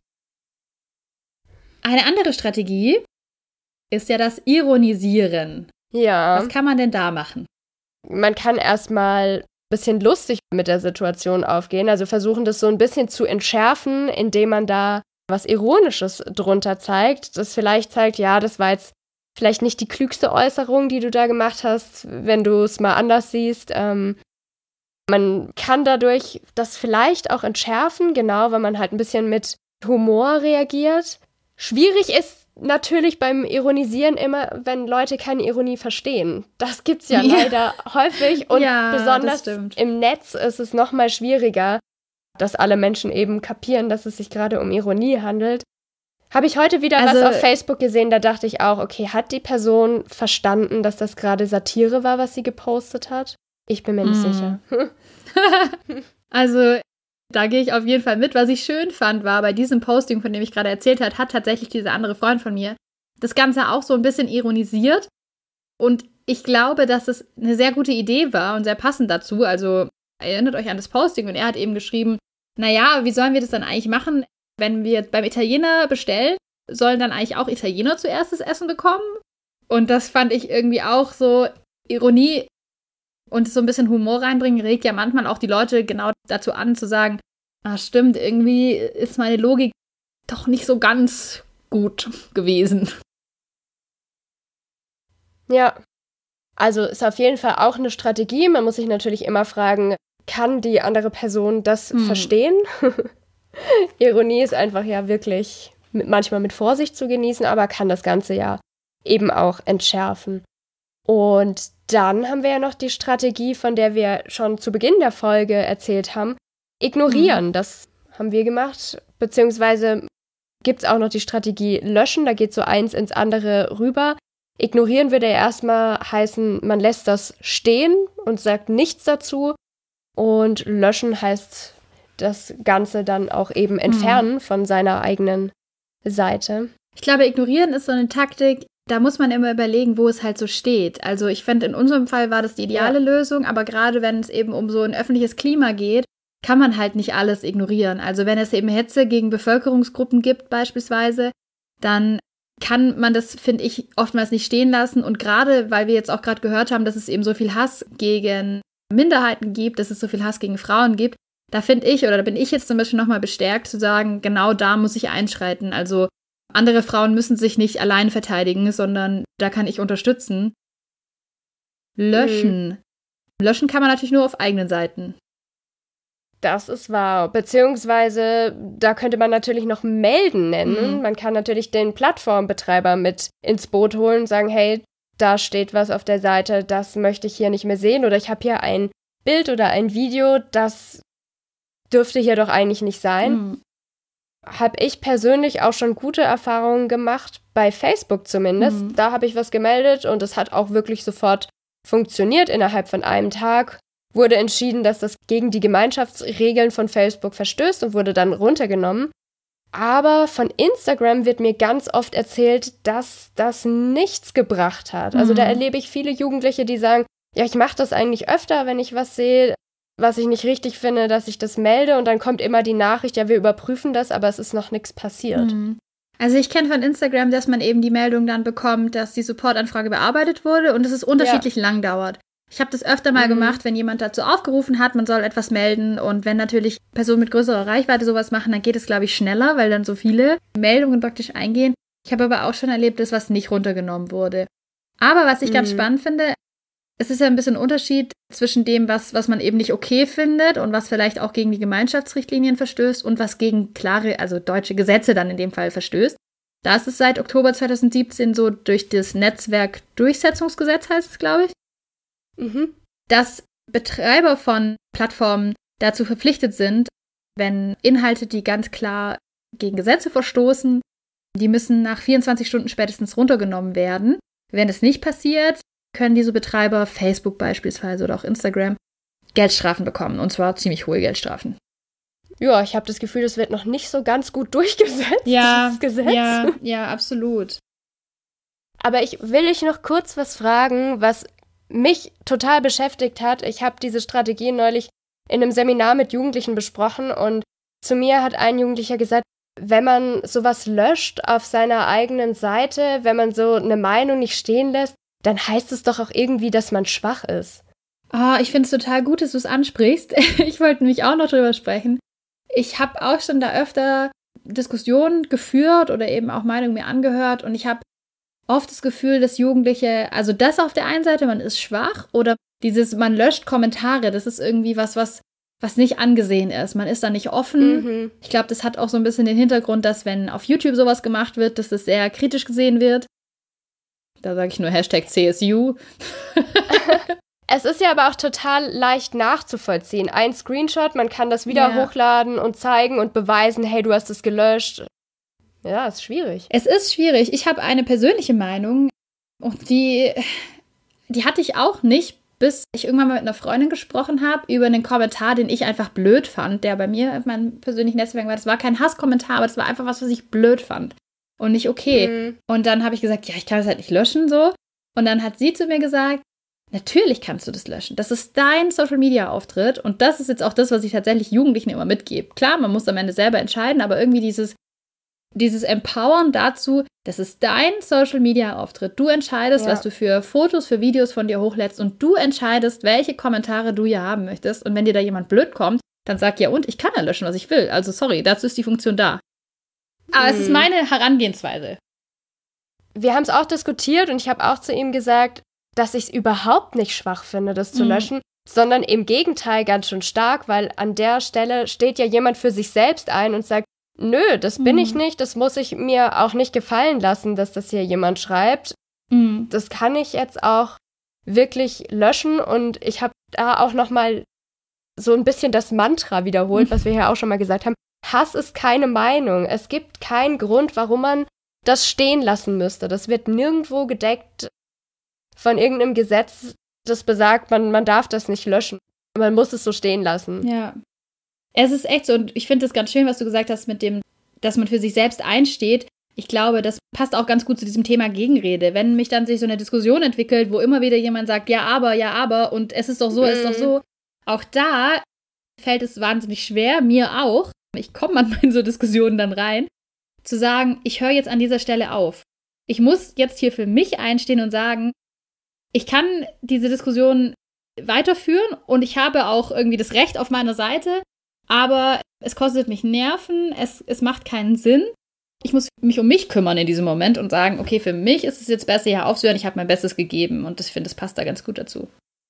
Eine andere Strategie ist ja das Ironisieren. Ja. Was kann man denn da machen? Man kann erstmal ein bisschen lustig mit der Situation aufgehen, also versuchen, das so ein bisschen zu entschärfen, indem man da was Ironisches drunter zeigt, das vielleicht zeigt, ja, das war jetzt vielleicht nicht die klügste Äußerung, die du da gemacht hast, wenn du es mal anders siehst. Ähm, man kann dadurch das vielleicht auch entschärfen, genau, weil man halt ein bisschen mit Humor reagiert. Schwierig ist natürlich beim Ironisieren immer, wenn Leute keine Ironie verstehen. Das gibt's ja, ja. leider häufig und ja, besonders im Netz ist es noch mal schwieriger, dass alle Menschen eben kapieren, dass es sich gerade um Ironie handelt. Habe ich heute wieder also, was auf Facebook gesehen, da dachte ich auch, okay, hat die Person verstanden, dass das gerade Satire war, was sie gepostet hat? Ich bin mir nicht mm. sicher. Also, da gehe ich auf jeden Fall mit. Was ich schön fand, war, bei diesem Posting, von dem ich gerade erzählt habe, hat tatsächlich dieser andere Freund von mir das Ganze auch so ein bisschen ironisiert. Und ich glaube, dass es eine sehr gute Idee war und sehr passend dazu. Also, erinnert euch an das Posting und er hat eben geschrieben, naja, wie sollen wir das dann eigentlich machen, wenn wir beim Italiener bestellen, sollen dann eigentlich auch Italiener zuerst das Essen bekommen? Und das fand ich irgendwie auch so, Ironie und so ein bisschen Humor reinbringen, regt ja manchmal auch die Leute genau dazu an, zu sagen, ah, stimmt, irgendwie ist meine Logik doch nicht so ganz gut gewesen. Ja, also ist auf jeden Fall auch eine Strategie. Man muss sich natürlich immer fragen, kann die andere Person das hm. verstehen? Ironie ist einfach ja wirklich mit, manchmal mit Vorsicht zu genießen, aber kann das Ganze ja eben auch entschärfen. Und dann haben wir ja noch die Strategie, von der wir schon zu Beginn der Folge erzählt haben, ignorieren. Mhm. Das haben wir gemacht, beziehungsweise gibt es auch noch die Strategie löschen, da geht so eins ins andere rüber. Ignorieren würde ja erstmal heißen, man lässt das stehen und sagt nichts dazu. Und löschen heißt das Ganze dann auch eben entfernen mhm. von seiner eigenen Seite. Ich glaube, ignorieren ist so eine Taktik, da muss man immer überlegen, wo es halt so steht. Also ich finde, in unserem Fall war das die ideale ja. Lösung, aber gerade wenn es eben um so ein öffentliches Klima geht, kann man halt nicht alles ignorieren. Also wenn es eben Hetze gegen Bevölkerungsgruppen gibt beispielsweise, dann kann man das, finde ich, oftmals nicht stehen lassen. Und gerade, weil wir jetzt auch gerade gehört haben, dass es eben so viel Hass gegen Minderheiten gibt, dass es so viel Hass gegen Frauen gibt, da finde ich, oder da bin ich jetzt zum Beispiel nochmal bestärkt zu sagen, genau da muss ich einschreiten. Also andere Frauen müssen sich nicht allein verteidigen, sondern da kann ich unterstützen. Löschen. Mhm. Löschen kann man natürlich nur auf eigenen Seiten. Das ist wahr. Beziehungsweise, da könnte man natürlich noch melden nennen. Mhm. Man kann natürlich den Plattformbetreiber mit ins Boot holen und sagen, hey, da steht was auf der Seite, das möchte ich hier nicht mehr sehen. Oder ich habe hier ein Bild oder ein Video, das dürfte hier doch eigentlich nicht sein. Mhm. Habe ich persönlich auch schon gute Erfahrungen gemacht, bei Facebook zumindest. Mhm. Da habe ich was gemeldet und es hat auch wirklich sofort funktioniert. Innerhalb von einem Tag wurde entschieden, dass das gegen die Gemeinschaftsregeln von Facebook verstößt und wurde dann runtergenommen. Aber von Instagram wird mir ganz oft erzählt, dass das nichts gebracht hat. Mhm. Also da erlebe ich viele Jugendliche, die sagen, ja, ich mache das eigentlich öfter, wenn ich was sehe, was ich nicht richtig finde, dass ich das melde und dann kommt immer die Nachricht, ja, wir überprüfen das, aber es ist noch nichts passiert. Mhm. Also ich kenne von Instagram, dass man eben die Meldung dann bekommt, dass die Supportanfrage bearbeitet wurde und dass es unterschiedlich ja. lang dauert. Ich habe das öfter mal mhm. gemacht, wenn jemand dazu aufgerufen hat, man soll etwas melden und wenn natürlich Personen mit größerer Reichweite sowas machen, dann geht es, glaube ich, schneller, weil dann so viele Meldungen praktisch eingehen. Ich habe aber auch schon erlebt, dass was nicht runtergenommen wurde. Aber was ich mhm. ganz spannend finde, es ist ja ein bisschen ein Unterschied zwischen dem, was, was man eben nicht okay findet und was vielleicht auch gegen die Gemeinschaftsrichtlinien verstößt und was gegen klare, also deutsche Gesetze dann in dem Fall verstößt. Da ist es seit Oktober zwanzig siebzehn so durch das Netzwerkdurchsetzungsgesetz, heißt es, glaube ich, mhm. dass Betreiber von Plattformen dazu verpflichtet sind, wenn Inhalte, die ganz klar gegen Gesetze verstoßen. Die müssen nach vierundzwanzig Stunden spätestens runtergenommen werden. Wenn es nicht passiert, können diese Betreiber, Facebook beispielsweise oder auch Instagram, Geldstrafen bekommen. Und zwar ziemlich hohe Geldstrafen. Ja, ich habe das Gefühl, das wird noch nicht so ganz gut durchgesetzt, ja, dieses Gesetz. Ja, ja, absolut. Aber ich will dich noch kurz was fragen, was mich total beschäftigt hat. Ich habe diese Strategie neulich in einem Seminar mit Jugendlichen besprochen und zu mir hat ein Jugendlicher gesagt, wenn man sowas löscht auf seiner eigenen Seite, wenn man so eine Meinung nicht stehen lässt, dann heißt es doch auch irgendwie, dass man schwach ist. Oh, ich finde es total gut, dass du es ansprichst. Ich wollte nämlich auch noch drüber sprechen. Ich habe auch schon da öfter Diskussionen geführt oder eben auch Meinungen mir angehört und ich habe oft das Gefühl, dass Jugendliche, also das auf der einen Seite, man ist schwach oder dieses, man löscht Kommentare, das ist irgendwie was, was, was nicht angesehen ist. Man ist da nicht offen. Mhm. Ich glaube, das hat auch so ein bisschen den Hintergrund, dass wenn auf YouTube sowas gemacht wird, dass das sehr kritisch gesehen wird. Da sage ich nur Hashtag C S U. Es ist ja aber auch total leicht nachzuvollziehen. Ein Screenshot, man kann das wieder ja. hochladen und zeigen und beweisen, hey, du hast es gelöscht. Ja, ist schwierig. Es ist schwierig. Ich habe eine persönliche Meinung und die, die hatte ich auch nicht, bis ich irgendwann mal mit einer Freundin gesprochen habe über einen Kommentar, den ich einfach blöd fand, der bei mir in meinem persönlichen Netzwerk war. Das war kein Hasskommentar, aber das war einfach was, was ich blöd fand und nicht okay. Mhm. Und dann habe ich gesagt, ja, ich kann das halt nicht löschen, so. Und dann hat sie zu mir gesagt, natürlich kannst du das löschen. Das ist dein Social-Media-Auftritt und das ist jetzt auch das, was ich tatsächlich Jugendlichen immer mitgebe. Klar, man muss am Ende selber entscheiden, aber irgendwie dieses Dieses Empowern dazu, das ist dein Social-Media-Auftritt. Du entscheidest, ja. was du für Fotos, für Videos von dir hochlädst und du entscheidest, welche Kommentare du hier haben möchtest. Und wenn dir da jemand blöd kommt, dann sag ja und, ich kann ja löschen, was ich will. Also sorry, dazu ist die Funktion da. Aber hm. es ist meine Herangehensweise. Wir haben es auch diskutiert und ich habe auch zu ihm gesagt, dass ich es überhaupt nicht schwach finde, das zu hm. löschen, sondern im Gegenteil ganz schön stark, weil an der Stelle steht ja jemand für sich selbst ein und sagt, nö, das bin mhm. ich nicht, das muss ich mir auch nicht gefallen lassen, dass das hier jemand schreibt. Mhm. Das kann ich jetzt auch wirklich löschen und ich habe da auch nochmal so ein bisschen das Mantra wiederholt, was wir ja auch schon mal gesagt haben. Hass ist keine Meinung. Es gibt keinen Grund, warum man das stehen lassen müsste. Das wird nirgendwo gedeckt von irgendeinem Gesetz, das besagt, man, man darf das nicht löschen. Man muss es so stehen lassen. Ja. Es ist echt so, und ich finde es ganz schön, was du gesagt hast mit dem, dass man für sich selbst einsteht. Ich glaube, das passt auch ganz gut zu diesem Thema Gegenrede. Wenn mich dann sich so eine Diskussion entwickelt, wo immer wieder jemand sagt, ja, aber, ja, aber, und es ist doch so, mm. es ist doch so. Auch da fällt es wahnsinnig schwer, mir auch, ich komme manchmal in so Diskussionen dann rein, zu sagen, ich höre jetzt an dieser Stelle auf. Ich muss jetzt hier für mich einstehen und sagen, ich kann diese Diskussion weiterführen und ich habe auch irgendwie das Recht auf meiner Seite, aber es kostet mich Nerven, es, es macht keinen Sinn. Ich muss mich um mich kümmern in diesem Moment und sagen, okay, für mich ist es jetzt besser, hier aufzuhören, ich habe mein Bestes gegeben und ich finde, das passt da ganz gut dazu.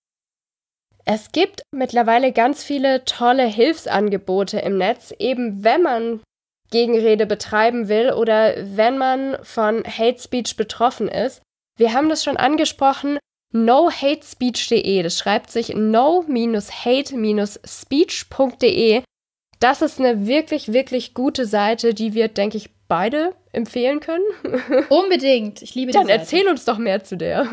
Es gibt mittlerweile ganz viele tolle Hilfsangebote im Netz, eben wenn man Gegenrede betreiben will oder wenn man von Hate Speech betroffen ist. Wir haben das schon angesprochen, no hate speech punkt de, das schreibt sich no hate speech punkt de. Das ist eine wirklich, wirklich gute Seite, die wir, denke ich, beide empfehlen können. Unbedingt, ich liebe die Dann Seite. erzähl uns doch mehr zu der.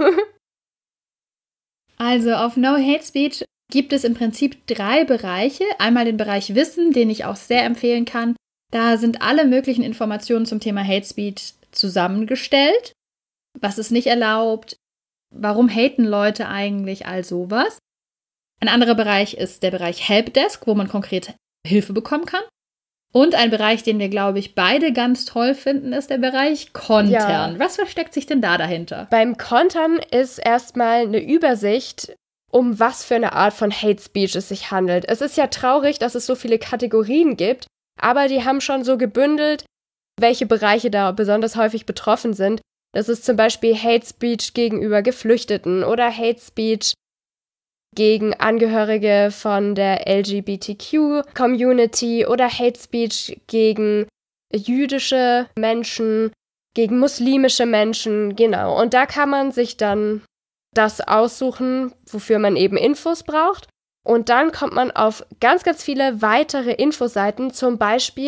Also auf No Hate Speech gibt es im Prinzip drei Bereiche. Einmal den Bereich Wissen, den ich auch sehr empfehlen kann. Da sind alle möglichen Informationen zum Thema Hate Speech zusammengestellt. Was ist nicht erlaubt? Warum haten Leute eigentlich? All sowas. Ein anderer Bereich ist der Bereich Helpdesk, wo man konkret Hilfe bekommen kann. Und ein Bereich, den wir, glaube ich, beide ganz toll finden, ist der Bereich Kontern. Ja. Was versteckt sich denn da dahinter? Beim Kontern ist erstmal eine Übersicht, um was für eine Art von Hate Speech es sich handelt. Es ist ja traurig, dass es so viele Kategorien gibt, aber die haben schon so gebündelt, welche Bereiche da besonders häufig betroffen sind. Das ist zum Beispiel Hate Speech gegenüber Geflüchteten oder Hate Speech gegen Angehörige von der L G B T Q-Community oder Hate Speech gegen jüdische Menschen, gegen muslimische Menschen, genau. Und da kann man sich dann das aussuchen, wofür man eben Infos braucht. Und dann kommt man auf ganz, ganz viele weitere Infoseiten, zum Beispiel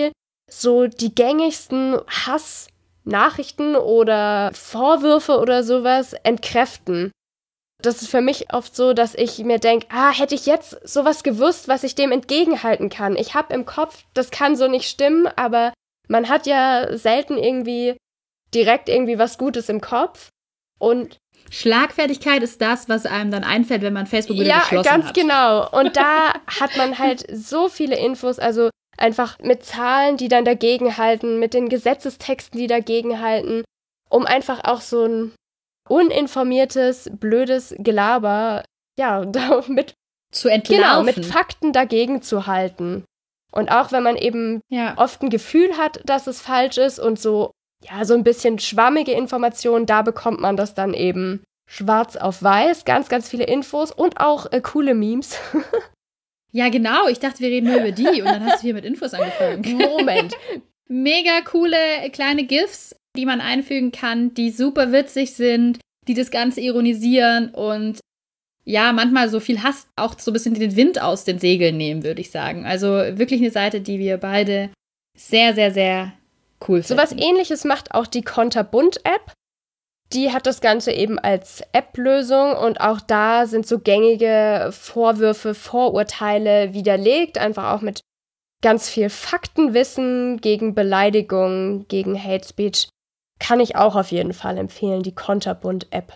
so die gängigsten Hassnachrichten oder Vorwürfe oder sowas entkräften. Das ist für mich oft so, dass ich mir denke, ah, hätte ich jetzt sowas gewusst, was ich dem entgegenhalten kann. Ich habe im Kopf, das kann so nicht stimmen, aber man hat ja selten irgendwie direkt irgendwie was Gutes im Kopf. Und Schlagfertigkeit ist das, was einem dann einfällt, wenn man Facebook wieder geschlossen hat. Ja, ganz genau. Und da hat man halt so viele Infos, also einfach mit Zahlen, die dann dagegenhalten, mit den Gesetzestexten, die dagegenhalten, um einfach auch so ein uninformiertes, blödes Gelaber, ja, damit zu entlarven. Genau, mit Fakten dagegen zu halten. Und auch wenn man eben ja. oft ein Gefühl hat, dass es falsch ist und so, ja, so ein bisschen schwammige Informationen, da bekommt man das dann eben schwarz auf weiß, ganz, ganz viele Infos und auch äh, coole Memes. Ja, genau, ich dachte, wir reden nur über die und dann hast du hier mit Infos angefangen. Moment. Mega coole kleine GIFs, die man einfügen kann, die super witzig sind, die das Ganze ironisieren und ja, manchmal so viel Hass auch so ein bisschen den Wind aus den Segeln nehmen, würde ich sagen. Also wirklich eine Seite, die wir beide sehr, sehr, sehr cool finden. So was Ähnliches macht auch die Konterbunt-App. Die hat das Ganze eben als App-Lösung und auch da sind so gängige Vorwürfe, Vorurteile widerlegt, einfach auch mit ganz viel Faktenwissen gegen Beleidigung, gegen Hate Speech. Kann ich auch auf jeden Fall empfehlen, die Konterbunt-App.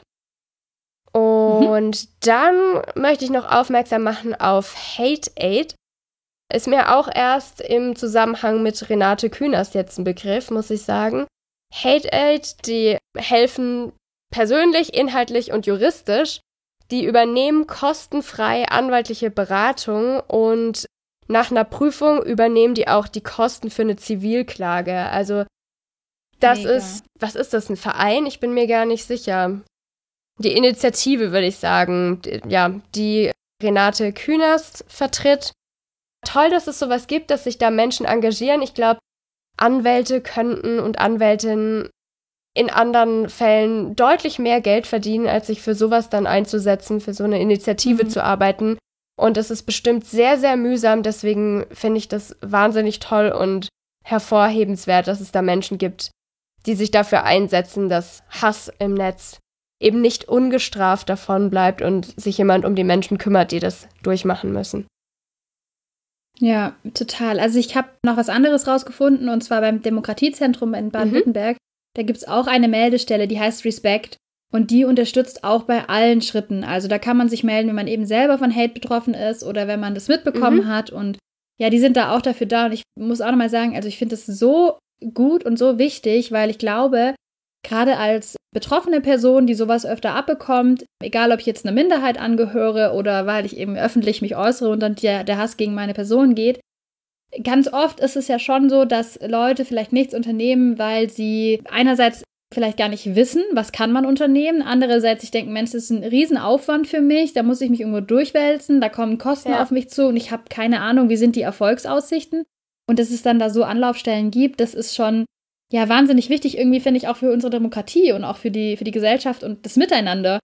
Und mhm. dann möchte ich noch aufmerksam machen auf Hate Aid. Ist mir auch erst im Zusammenhang mit Renate Künast jetzt ein Begriff, muss ich sagen. Hate Aid, die helfen persönlich, inhaltlich und juristisch. Die übernehmen kostenfrei anwaltliche Beratung und nach einer Prüfung übernehmen die auch die Kosten für eine Zivilklage. Also das Mega. ist, was ist das, ein Verein? Ich bin mir gar nicht sicher. Die Initiative, würde ich sagen, die, ja, die Renate Künast vertritt. Toll, dass es sowas gibt, dass sich da Menschen engagieren. Ich glaube, Anwälte könnten und Anwältinnen in anderen Fällen deutlich mehr Geld verdienen, als sich für sowas dann einzusetzen, für so eine Initiative mhm. zu arbeiten. Und es ist bestimmt sehr, sehr mühsam. Deswegen finde ich das wahnsinnig toll und hervorhebenswert, dass es da Menschen gibt, die sich dafür einsetzen, dass Hass im Netz eben nicht ungestraft davon bleibt und sich jemand um die Menschen kümmert, die das durchmachen müssen. Ja, total. Also ich habe noch was anderes rausgefunden, und zwar beim Demokratiezentrum in Baden-Württemberg. Mhm. Da gibt es auch eine Meldestelle, die heißt Respect. Und die unterstützt auch bei allen Schritten. Also da kann man sich melden, wenn man eben selber von Hate betroffen ist oder wenn man das mitbekommen mhm. hat. Und ja, die sind da auch dafür da. Und ich muss auch nochmal sagen, also ich finde das so gut und so wichtig, weil ich glaube, gerade als betroffene Person, die sowas öfter abbekommt, egal ob ich jetzt einer Minderheit angehöre oder weil ich eben öffentlich mich äußere und dann der, der Hass gegen meine Person geht, ganz oft ist es ja schon so, dass Leute vielleicht nichts unternehmen, weil sie einerseits vielleicht gar nicht wissen, was kann man unternehmen, andererseits sich denken, Mensch, das ist ein Riesenaufwand für mich, da muss ich mich irgendwo durchwälzen, da kommen Kosten ja. auf mich zu und ich habe keine Ahnung, wie sind die Erfolgsaussichten. Und dass es dann da so Anlaufstellen gibt, das ist schon ja wahnsinnig wichtig, irgendwie finde ich auch für unsere Demokratie und auch für die, für die Gesellschaft und das Miteinander,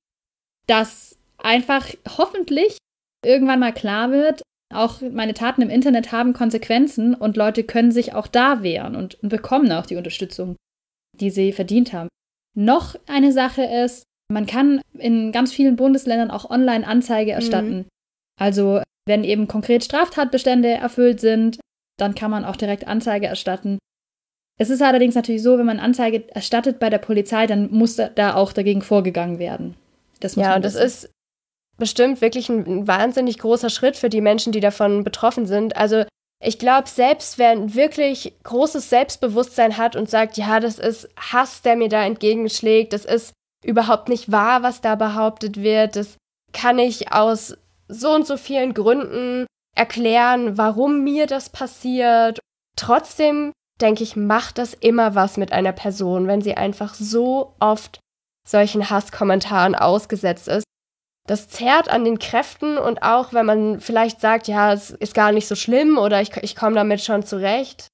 dass einfach hoffentlich irgendwann mal klar wird, auch meine Taten im Internet haben Konsequenzen und Leute können sich auch da wehren und, und bekommen auch die Unterstützung, die sie verdient haben. Noch eine Sache ist, man kann in ganz vielen Bundesländern auch online Anzeige erstatten. Mhm. Also wenn eben konkret Straftatbestände erfüllt sind, dann kann man auch direkt Anzeige erstatten. Es ist allerdings natürlich so, wenn man Anzeige erstattet bei der Polizei, dann muss da auch dagegen vorgegangen werden. Das muss ja, und das ist bestimmt wirklich ein, ein wahnsinnig großer Schritt für die Menschen, die davon betroffen sind. Also ich glaube, selbst wer ein wirklich großes Selbstbewusstsein hat und sagt, ja, das ist Hass, der mir da entgegenschlägt, das ist überhaupt nicht wahr, was da behauptet wird, das kann ich aus so und so vielen Gründen erklären, warum mir das passiert. Trotzdem, denke ich, macht das immer was mit einer Person, wenn sie einfach so oft solchen Hasskommentaren ausgesetzt ist. Das zerrt an den Kräften und auch wenn man vielleicht sagt, ja, es ist gar nicht so schlimm oder ich, ich komme damit schon zurecht.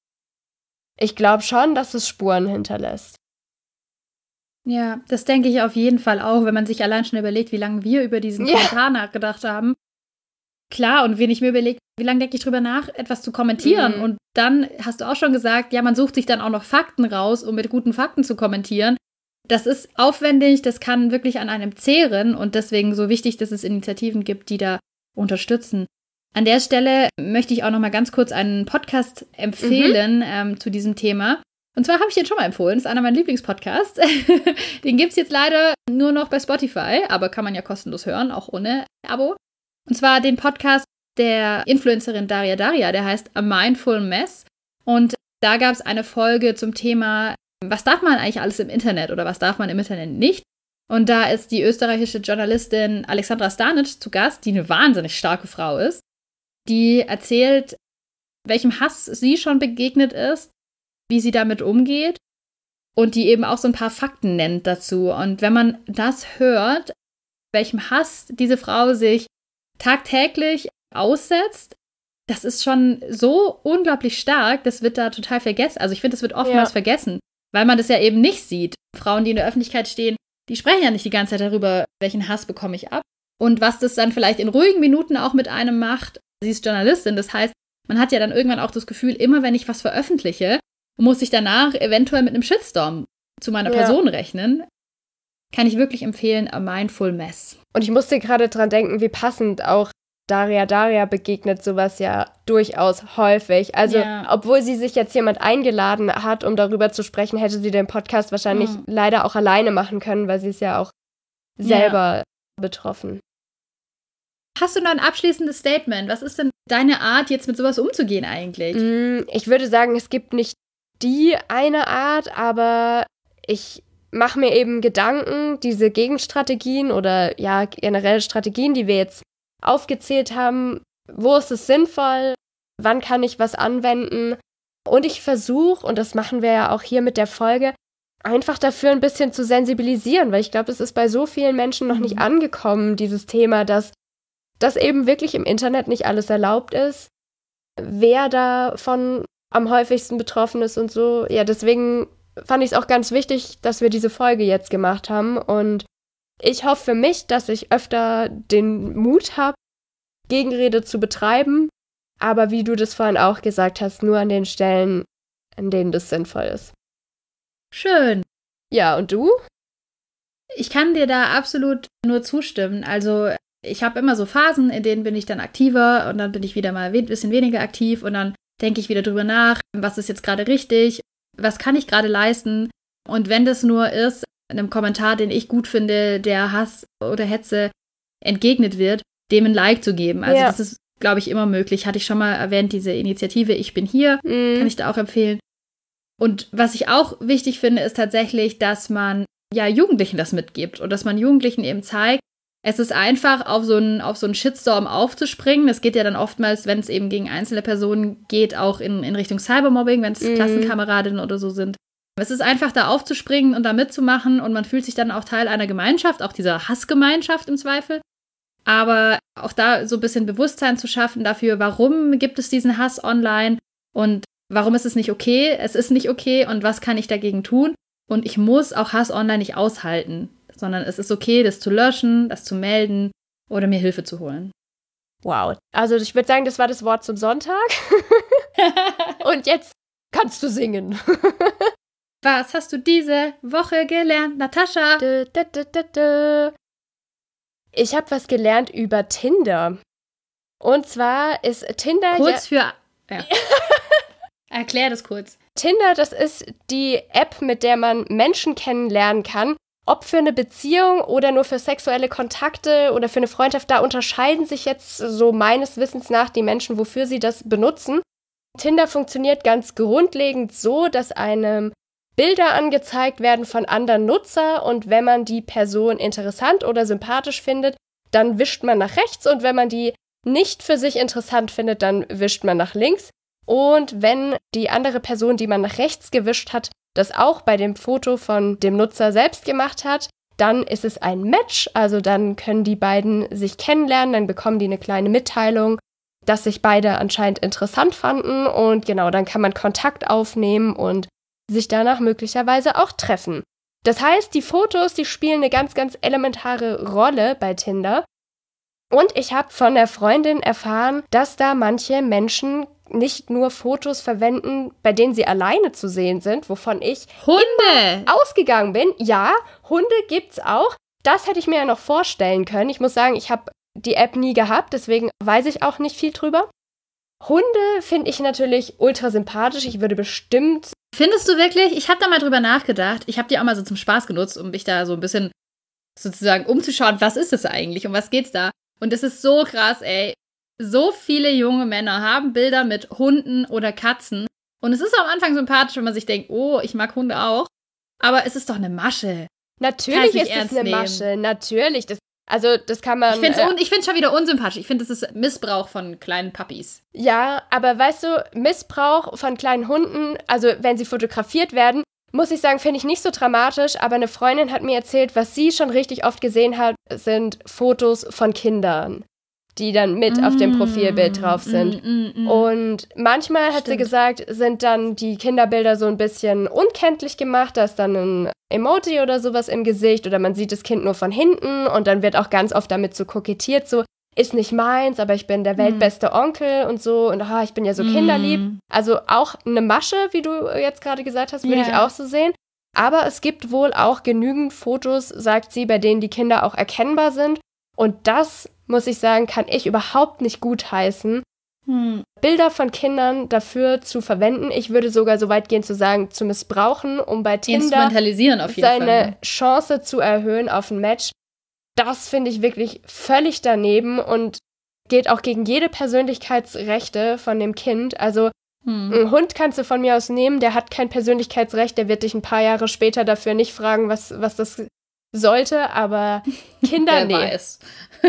Ich glaube schon, dass es Spuren hinterlässt. Ja, das denke ich auf jeden Fall auch, wenn man sich allein schon überlegt, wie lange wir über diesen ja. Kommentar nachgedacht haben. Klar, und wenn ich mir überlege, wie lange denke ich drüber nach, etwas zu kommentieren? Mhm. Und dann hast du auch schon gesagt, ja, man sucht sich dann auch noch Fakten raus, um mit guten Fakten zu kommentieren. Das ist aufwendig, das kann wirklich an einem zehren und deswegen so wichtig, dass es Initiativen gibt, die da unterstützen. An der Stelle möchte ich auch noch mal ganz kurz einen Podcast empfehlen mhm. ähm, zu diesem Thema. Und zwar habe ich den schon mal empfohlen, das ist einer meiner Lieblingspodcasts. Den gibt es jetzt leider nur noch bei Spotify, aber kann man ja kostenlos hören, auch ohne Abo. Und zwar den Podcast der Influencerin Daria Daria, der heißt A Mindful Mess. Und da gab es eine Folge zum Thema, was darf man eigentlich alles im Internet oder was darf man im Internet nicht? Und da ist die österreichische Journalistin Alexandra Stanic zu Gast, die eine wahnsinnig starke Frau ist. Die erzählt, welchem Hass sie schon begegnet ist, wie sie damit umgeht und die eben auch so ein paar Fakten nennt dazu. Und wenn man das hört, welchem Hass diese Frau sich tagtäglich aussetzt, das ist schon so unglaublich stark, das wird da total vergessen. Also ich finde, das wird oftmals ja. vergessen, weil man das ja eben nicht sieht. Frauen, die in der Öffentlichkeit stehen, die sprechen ja nicht die ganze Zeit darüber, welchen Hass bekomme ich ab. Und was das dann vielleicht in ruhigen Minuten auch mit einem macht. Sie ist Journalistin, das heißt, man hat ja dann irgendwann auch das Gefühl, immer wenn ich was veröffentliche, muss ich danach eventuell mit einem Shitstorm zu meiner ja. Person rechnen. Kann ich wirklich empfehlen, A Mindful Mess. Und ich musste gerade dran denken, wie passend auch Daria Daria begegnet sowas ja durchaus häufig. Also, ja. obwohl sie sich jetzt jemand eingeladen hat, um darüber zu sprechen, hätte sie den Podcast wahrscheinlich mhm. leider auch alleine machen können, weil sie ist ja auch selber ja. betroffen. Hast du noch ein abschließendes Statement? Was ist denn deine Art, jetzt mit sowas umzugehen eigentlich? Ich würde sagen, es gibt nicht die eine Art, aber ich mache mir eben Gedanken, diese Gegenstrategien oder ja generelle Strategien, die wir jetzt aufgezählt haben, wo ist es sinnvoll, wann kann ich was anwenden und ich versuche, und das machen wir ja auch hier mit der Folge, einfach dafür ein bisschen zu sensibilisieren, weil ich glaube, es ist bei so vielen Menschen noch nicht angekommen, dieses Thema, dass dass eben wirklich im Internet nicht alles erlaubt ist, wer davon am häufigsten betroffen ist und so. Ja, deswegen fand ich es auch ganz wichtig, dass wir diese Folge jetzt gemacht haben. Und ich hoffe für mich, dass ich öfter den Mut habe, Gegenrede zu betreiben. Aber wie du das vorhin auch gesagt hast, nur an den Stellen, an denen das sinnvoll ist. Schön. Ja, und du? Ich kann dir da absolut nur zustimmen. Also ich habe immer so Phasen, in denen bin ich dann aktiver und dann bin ich wieder mal ein bisschen weniger aktiv und dann denke ich wieder drüber nach, was ist jetzt gerade richtig, was kann ich gerade leisten. Und wenn das nur ist, einem Kommentar, den ich gut finde, der Hass oder Hetze entgegnet wird, dem ein Like zu geben. Also ja. das ist, glaube ich, immer möglich. Hatte ich schon mal erwähnt, diese Initiative Ich bin hier, mhm. kann ich da auch empfehlen. Und was ich auch wichtig finde, ist tatsächlich, dass man ja Jugendlichen das mitgibt und dass man Jugendlichen eben zeigt, es ist einfach, auf so einen, auf so einen Shitstorm aufzuspringen. Das geht ja dann oftmals, wenn es eben gegen einzelne Personen geht, auch in, in Richtung Cybermobbing, wenn es mhm. Klassenkameradinnen oder so sind. Es ist einfach, da aufzuspringen und da mitzumachen und man fühlt sich dann auch Teil einer Gemeinschaft, auch dieser Hassgemeinschaft im Zweifel. Aber auch da so ein bisschen Bewusstsein zu schaffen dafür, warum gibt es diesen Hass online und warum ist es nicht okay? Es ist nicht okay und was kann ich dagegen tun? Und ich muss auch Hass online nicht aushalten, sondern es ist okay, das zu löschen, das zu melden oder mir Hilfe zu holen. Wow. Also ich würde sagen, das war das Wort zum Sonntag. Und jetzt kannst du singen. Was hast du diese Woche gelernt, Natascha? Dö, dö, dö, dö, dö. Ich habe was gelernt über Tinder. Und zwar ist Tinder... Kurz ja für... Ja. Erklär das kurz. Tinder, das ist die App, mit der man Menschen kennenlernen kann. Ob für eine Beziehung oder nur für sexuelle Kontakte oder für eine Freundschaft, da unterscheiden sich jetzt so meines Wissens nach die Menschen, wofür sie das benutzen. Tinder funktioniert ganz grundlegend so, dass einem Bilder angezeigt werden von anderen Nutzer und wenn man die Person interessant oder sympathisch findet, dann wischt man nach rechts und wenn man die nicht für sich interessant findet, dann wischt man nach links. Und wenn die andere Person, die man nach rechts gewischt hat, das auch bei dem Foto von dem Nutzer selbst gemacht hat, dann ist es ein Match, also dann können die beiden sich kennenlernen, dann bekommen die eine kleine Mitteilung, dass sich beide anscheinend interessant fanden und genau, dann kann man Kontakt aufnehmen und sich danach möglicherweise auch treffen. Das heißt, die Fotos, die spielen eine ganz, ganz elementare Rolle bei Tinder. Und ich habe von der Freundin erfahren, dass da manche Menschen nicht nur Fotos verwenden, bei denen sie alleine zu sehen sind, wovon ich Hunde immer ausgegangen bin. Ja, Hunde gibt's auch. Das hätte ich mir ja noch vorstellen können. Ich muss sagen, ich habe die App nie gehabt, deswegen weiß ich auch nicht viel drüber. Hunde finde ich natürlich ultra sympathisch. Ich würde bestimmt... Findest du wirklich? Ich habe da mal drüber nachgedacht. Ich habe die auch mal so zum Spaß genutzt, um mich da so ein bisschen sozusagen umzuschauen, was ist das eigentlich, um was geht's da? Und es ist so krass, ey. So viele junge Männer haben Bilder mit Hunden oder Katzen. Und es ist am Anfang sympathisch, wenn man sich denkt, oh, ich mag Hunde auch. Aber es ist doch eine Masche. Natürlich ist es eine Masche. Natürlich. Das, also das kann man... Ich finde es äh, ich find's schon wieder unsympathisch. Ich finde, das ist Missbrauch von kleinen Puppies. Ja, aber weißt du, Missbrauch von kleinen Hunden, also wenn sie fotografiert werden, muss ich sagen, finde ich nicht so dramatisch. Aber eine Freundin hat mir erzählt, was sie schon richtig oft gesehen hat, sind Fotos von Kindern, die dann mit mm, auf dem Profilbild drauf sind. Mm, mm, mm. Und manchmal, hat Stimmt. sie gesagt, sind dann die Kinderbilder so ein bisschen unkenntlich gemacht. Da ist dann ein Emoji oder sowas im Gesicht oder man sieht das Kind nur von hinten und dann wird auch ganz oft damit so kokettiert, so, ist nicht meins, aber ich bin der weltbeste Onkel und so und ah, ich bin ja so kinderlieb. Mm. Also auch eine Masche, wie du jetzt gerade gesagt hast, würde yeah. ich auch so sehen. Aber es gibt wohl auch genügend Fotos, sagt sie, bei denen die Kinder auch erkennbar sind. Und das, muss ich sagen, kann ich überhaupt nicht gutheißen, hm. Bilder von Kindern dafür zu verwenden. Ich würde sogar so weit gehen zu sagen, zu missbrauchen, um bei Tinder Instrumentalisieren auf jeden seine Fall. Chance zu erhöhen auf ein Match. Das finde ich wirklich völlig daneben und geht auch gegen jede Persönlichkeitsrechte von dem Kind. Also hm. einen Hund kannst du von mir aus nehmen, der hat kein Persönlichkeitsrecht, der wird dich ein paar Jahre später dafür nicht fragen, was, was das sollte, aber Kinder, Wer nee. weiß.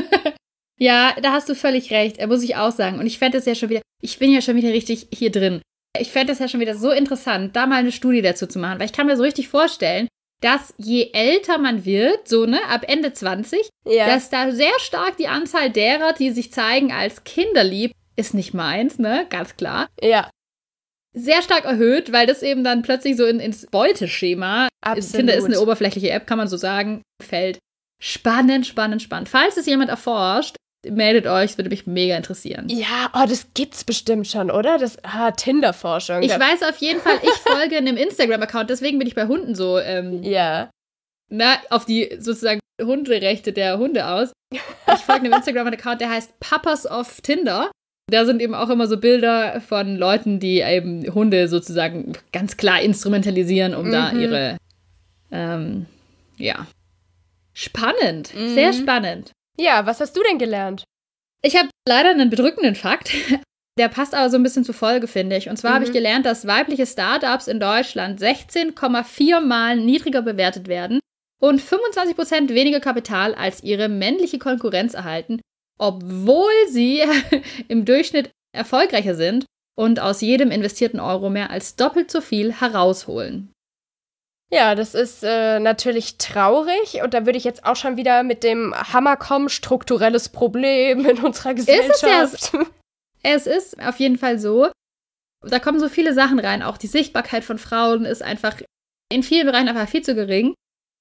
Ja, da hast du völlig recht, muss ich auch sagen. Und ich fände das ja schon wieder, ich bin ja schon wieder richtig hier drin. Ich fände das ja schon wieder so interessant, da mal eine Studie dazu zu machen, weil ich kann mir so richtig vorstellen, dass je älter man wird, so ne, ab Ende zwanzig, ja. dass da sehr stark die Anzahl derer, die sich zeigen als kinderlieb, ist nicht meins, ne, ganz klar. Ja. Sehr stark erhöht, weil das eben dann plötzlich so in, ins Beuteschema, Absolut. Tinder ist eine oberflächliche App, kann man so sagen, fällt. Spannend, spannend, spannend. Falls es jemand erforscht, meldet euch, das würde mich mega interessieren. Ja, oh, das gibt's bestimmt schon, oder? Das ah, Tinder-Forschung. Ich weiß auf jeden Fall, ich folge einem Instagram-Account, deswegen bin ich bei Hunden so, ähm, ja. na, auf die sozusagen Hunderechte der Hunde aus. Ich folge einem Instagram-Account, der heißt Papas of Tinder. Da sind eben auch immer so Bilder von Leuten, die eben Hunde sozusagen ganz klar instrumentalisieren, um mhm. da ihre, ähm, ja, spannend, mhm. sehr spannend. Ja, was hast du denn gelernt? Ich habe leider einen bedrückenden Fakt, der passt aber so ein bisschen zur Folge, finde ich. Und zwar mhm. habe ich gelernt, dass weibliche Startups in Deutschland sechzehn Komma vier Mal niedriger bewertet werden und fünfundzwanzig Prozent weniger Kapital als ihre männliche Konkurrenz erhalten, obwohl sie im Durchschnitt erfolgreicher sind und aus jedem investierten Euro mehr als doppelt so viel herausholen. Ja, das ist äh, natürlich traurig und da würde ich jetzt auch schon wieder mit dem Hammer kommen, strukturelles Problem in unserer Gesellschaft. Ist es, ja, es ist auf jeden Fall so. Da kommen so viele Sachen rein. Auch die Sichtbarkeit von Frauen ist einfach in vielen Bereichen einfach viel zu gering.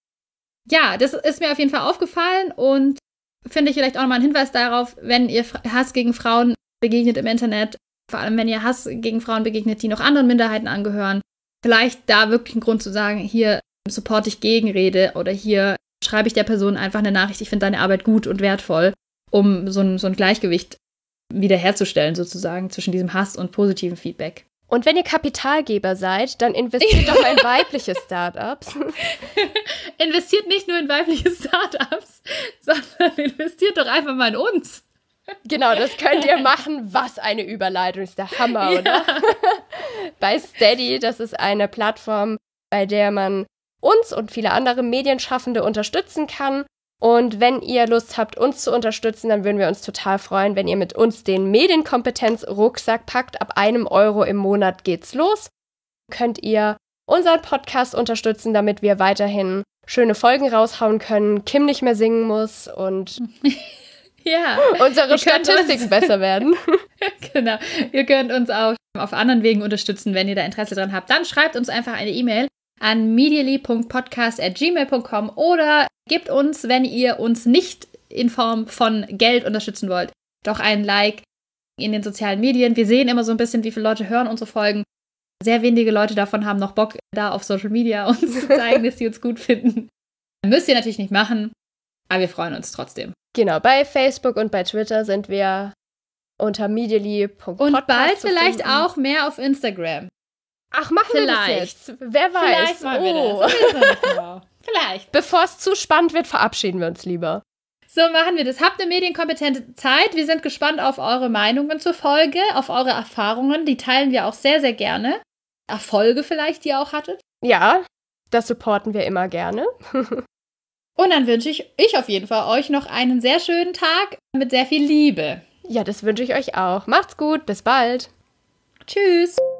Ja, das ist mir auf jeden Fall aufgefallen und finde ich vielleicht auch nochmal einen Hinweis darauf, wenn ihr Hass gegen Frauen begegnet im Internet, vor allem wenn ihr Hass gegen Frauen begegnet, die noch anderen Minderheiten angehören, vielleicht da wirklich einen Grund zu sagen, hier supporte ich Gegenrede oder hier schreibe ich der Person einfach eine Nachricht, ich finde deine Arbeit gut und wertvoll, um so ein, so ein Gleichgewicht wiederherzustellen sozusagen zwischen diesem Hass und positiven Feedback. Und wenn ihr Kapitalgeber seid, dann investiert doch in weibliche Startups. Investiert nicht nur in weibliche Startups, sondern investiert doch einfach mal in uns. Genau, das könnt ihr machen. Was eine Überleitung, ist der Hammer, ja. Oder? Bei Steady, das ist eine Plattform, bei der man uns und viele andere Medienschaffende unterstützen kann. Und wenn ihr Lust habt, uns zu unterstützen, dann würden wir uns total freuen, wenn ihr mit uns den Medienkompetenz-Rucksack packt. Ab einem Euro im Monat geht's los. Könnt ihr unseren Podcast unterstützen, damit wir weiterhin schöne Folgen raushauen können, Kim nicht mehr singen muss und ja, unsere Statistiken besser werden. Genau. Ihr könnt uns auch auf anderen Wegen unterstützen, wenn ihr da Interesse dran habt. Dann schreibt uns einfach eine E-Mail an medially punkt podcast at gmail punkt com oder gebt uns, wenn ihr uns nicht in Form von Geld unterstützen wollt, doch ein Like in den sozialen Medien. Wir sehen immer so ein bisschen, wie viele Leute hören unsere Folgen. Sehr wenige Leute davon haben noch Bock, da auf Social Media uns zu zeigen, dass sie uns gut finden. Müsst ihr natürlich nicht machen, aber wir freuen uns trotzdem. Genau, bei Facebook und bei Twitter sind wir unter medially punkt podcast. Und bald vielleicht auch mehr auf Instagram. Ach, machen vielleicht. wir das jetzt? Wer weiß. Vielleicht machen wir oh. das. Das nicht genau. Vielleicht. Bevor es zu spannend wird, verabschieden wir uns lieber. So machen wir das. Habt eine medienkompetente Zeit. Wir sind gespannt auf eure Meinungen zur Folge, auf eure Erfahrungen. Die teilen wir auch sehr, sehr gerne. Erfolge vielleicht, die ihr auch hattet. Ja, das supporten wir immer gerne. Und dann wünsche ich, ich auf jeden Fall euch noch einen sehr schönen Tag mit sehr viel Liebe. Ja, das wünsche ich euch auch. Macht's gut, bis bald. Tschüss.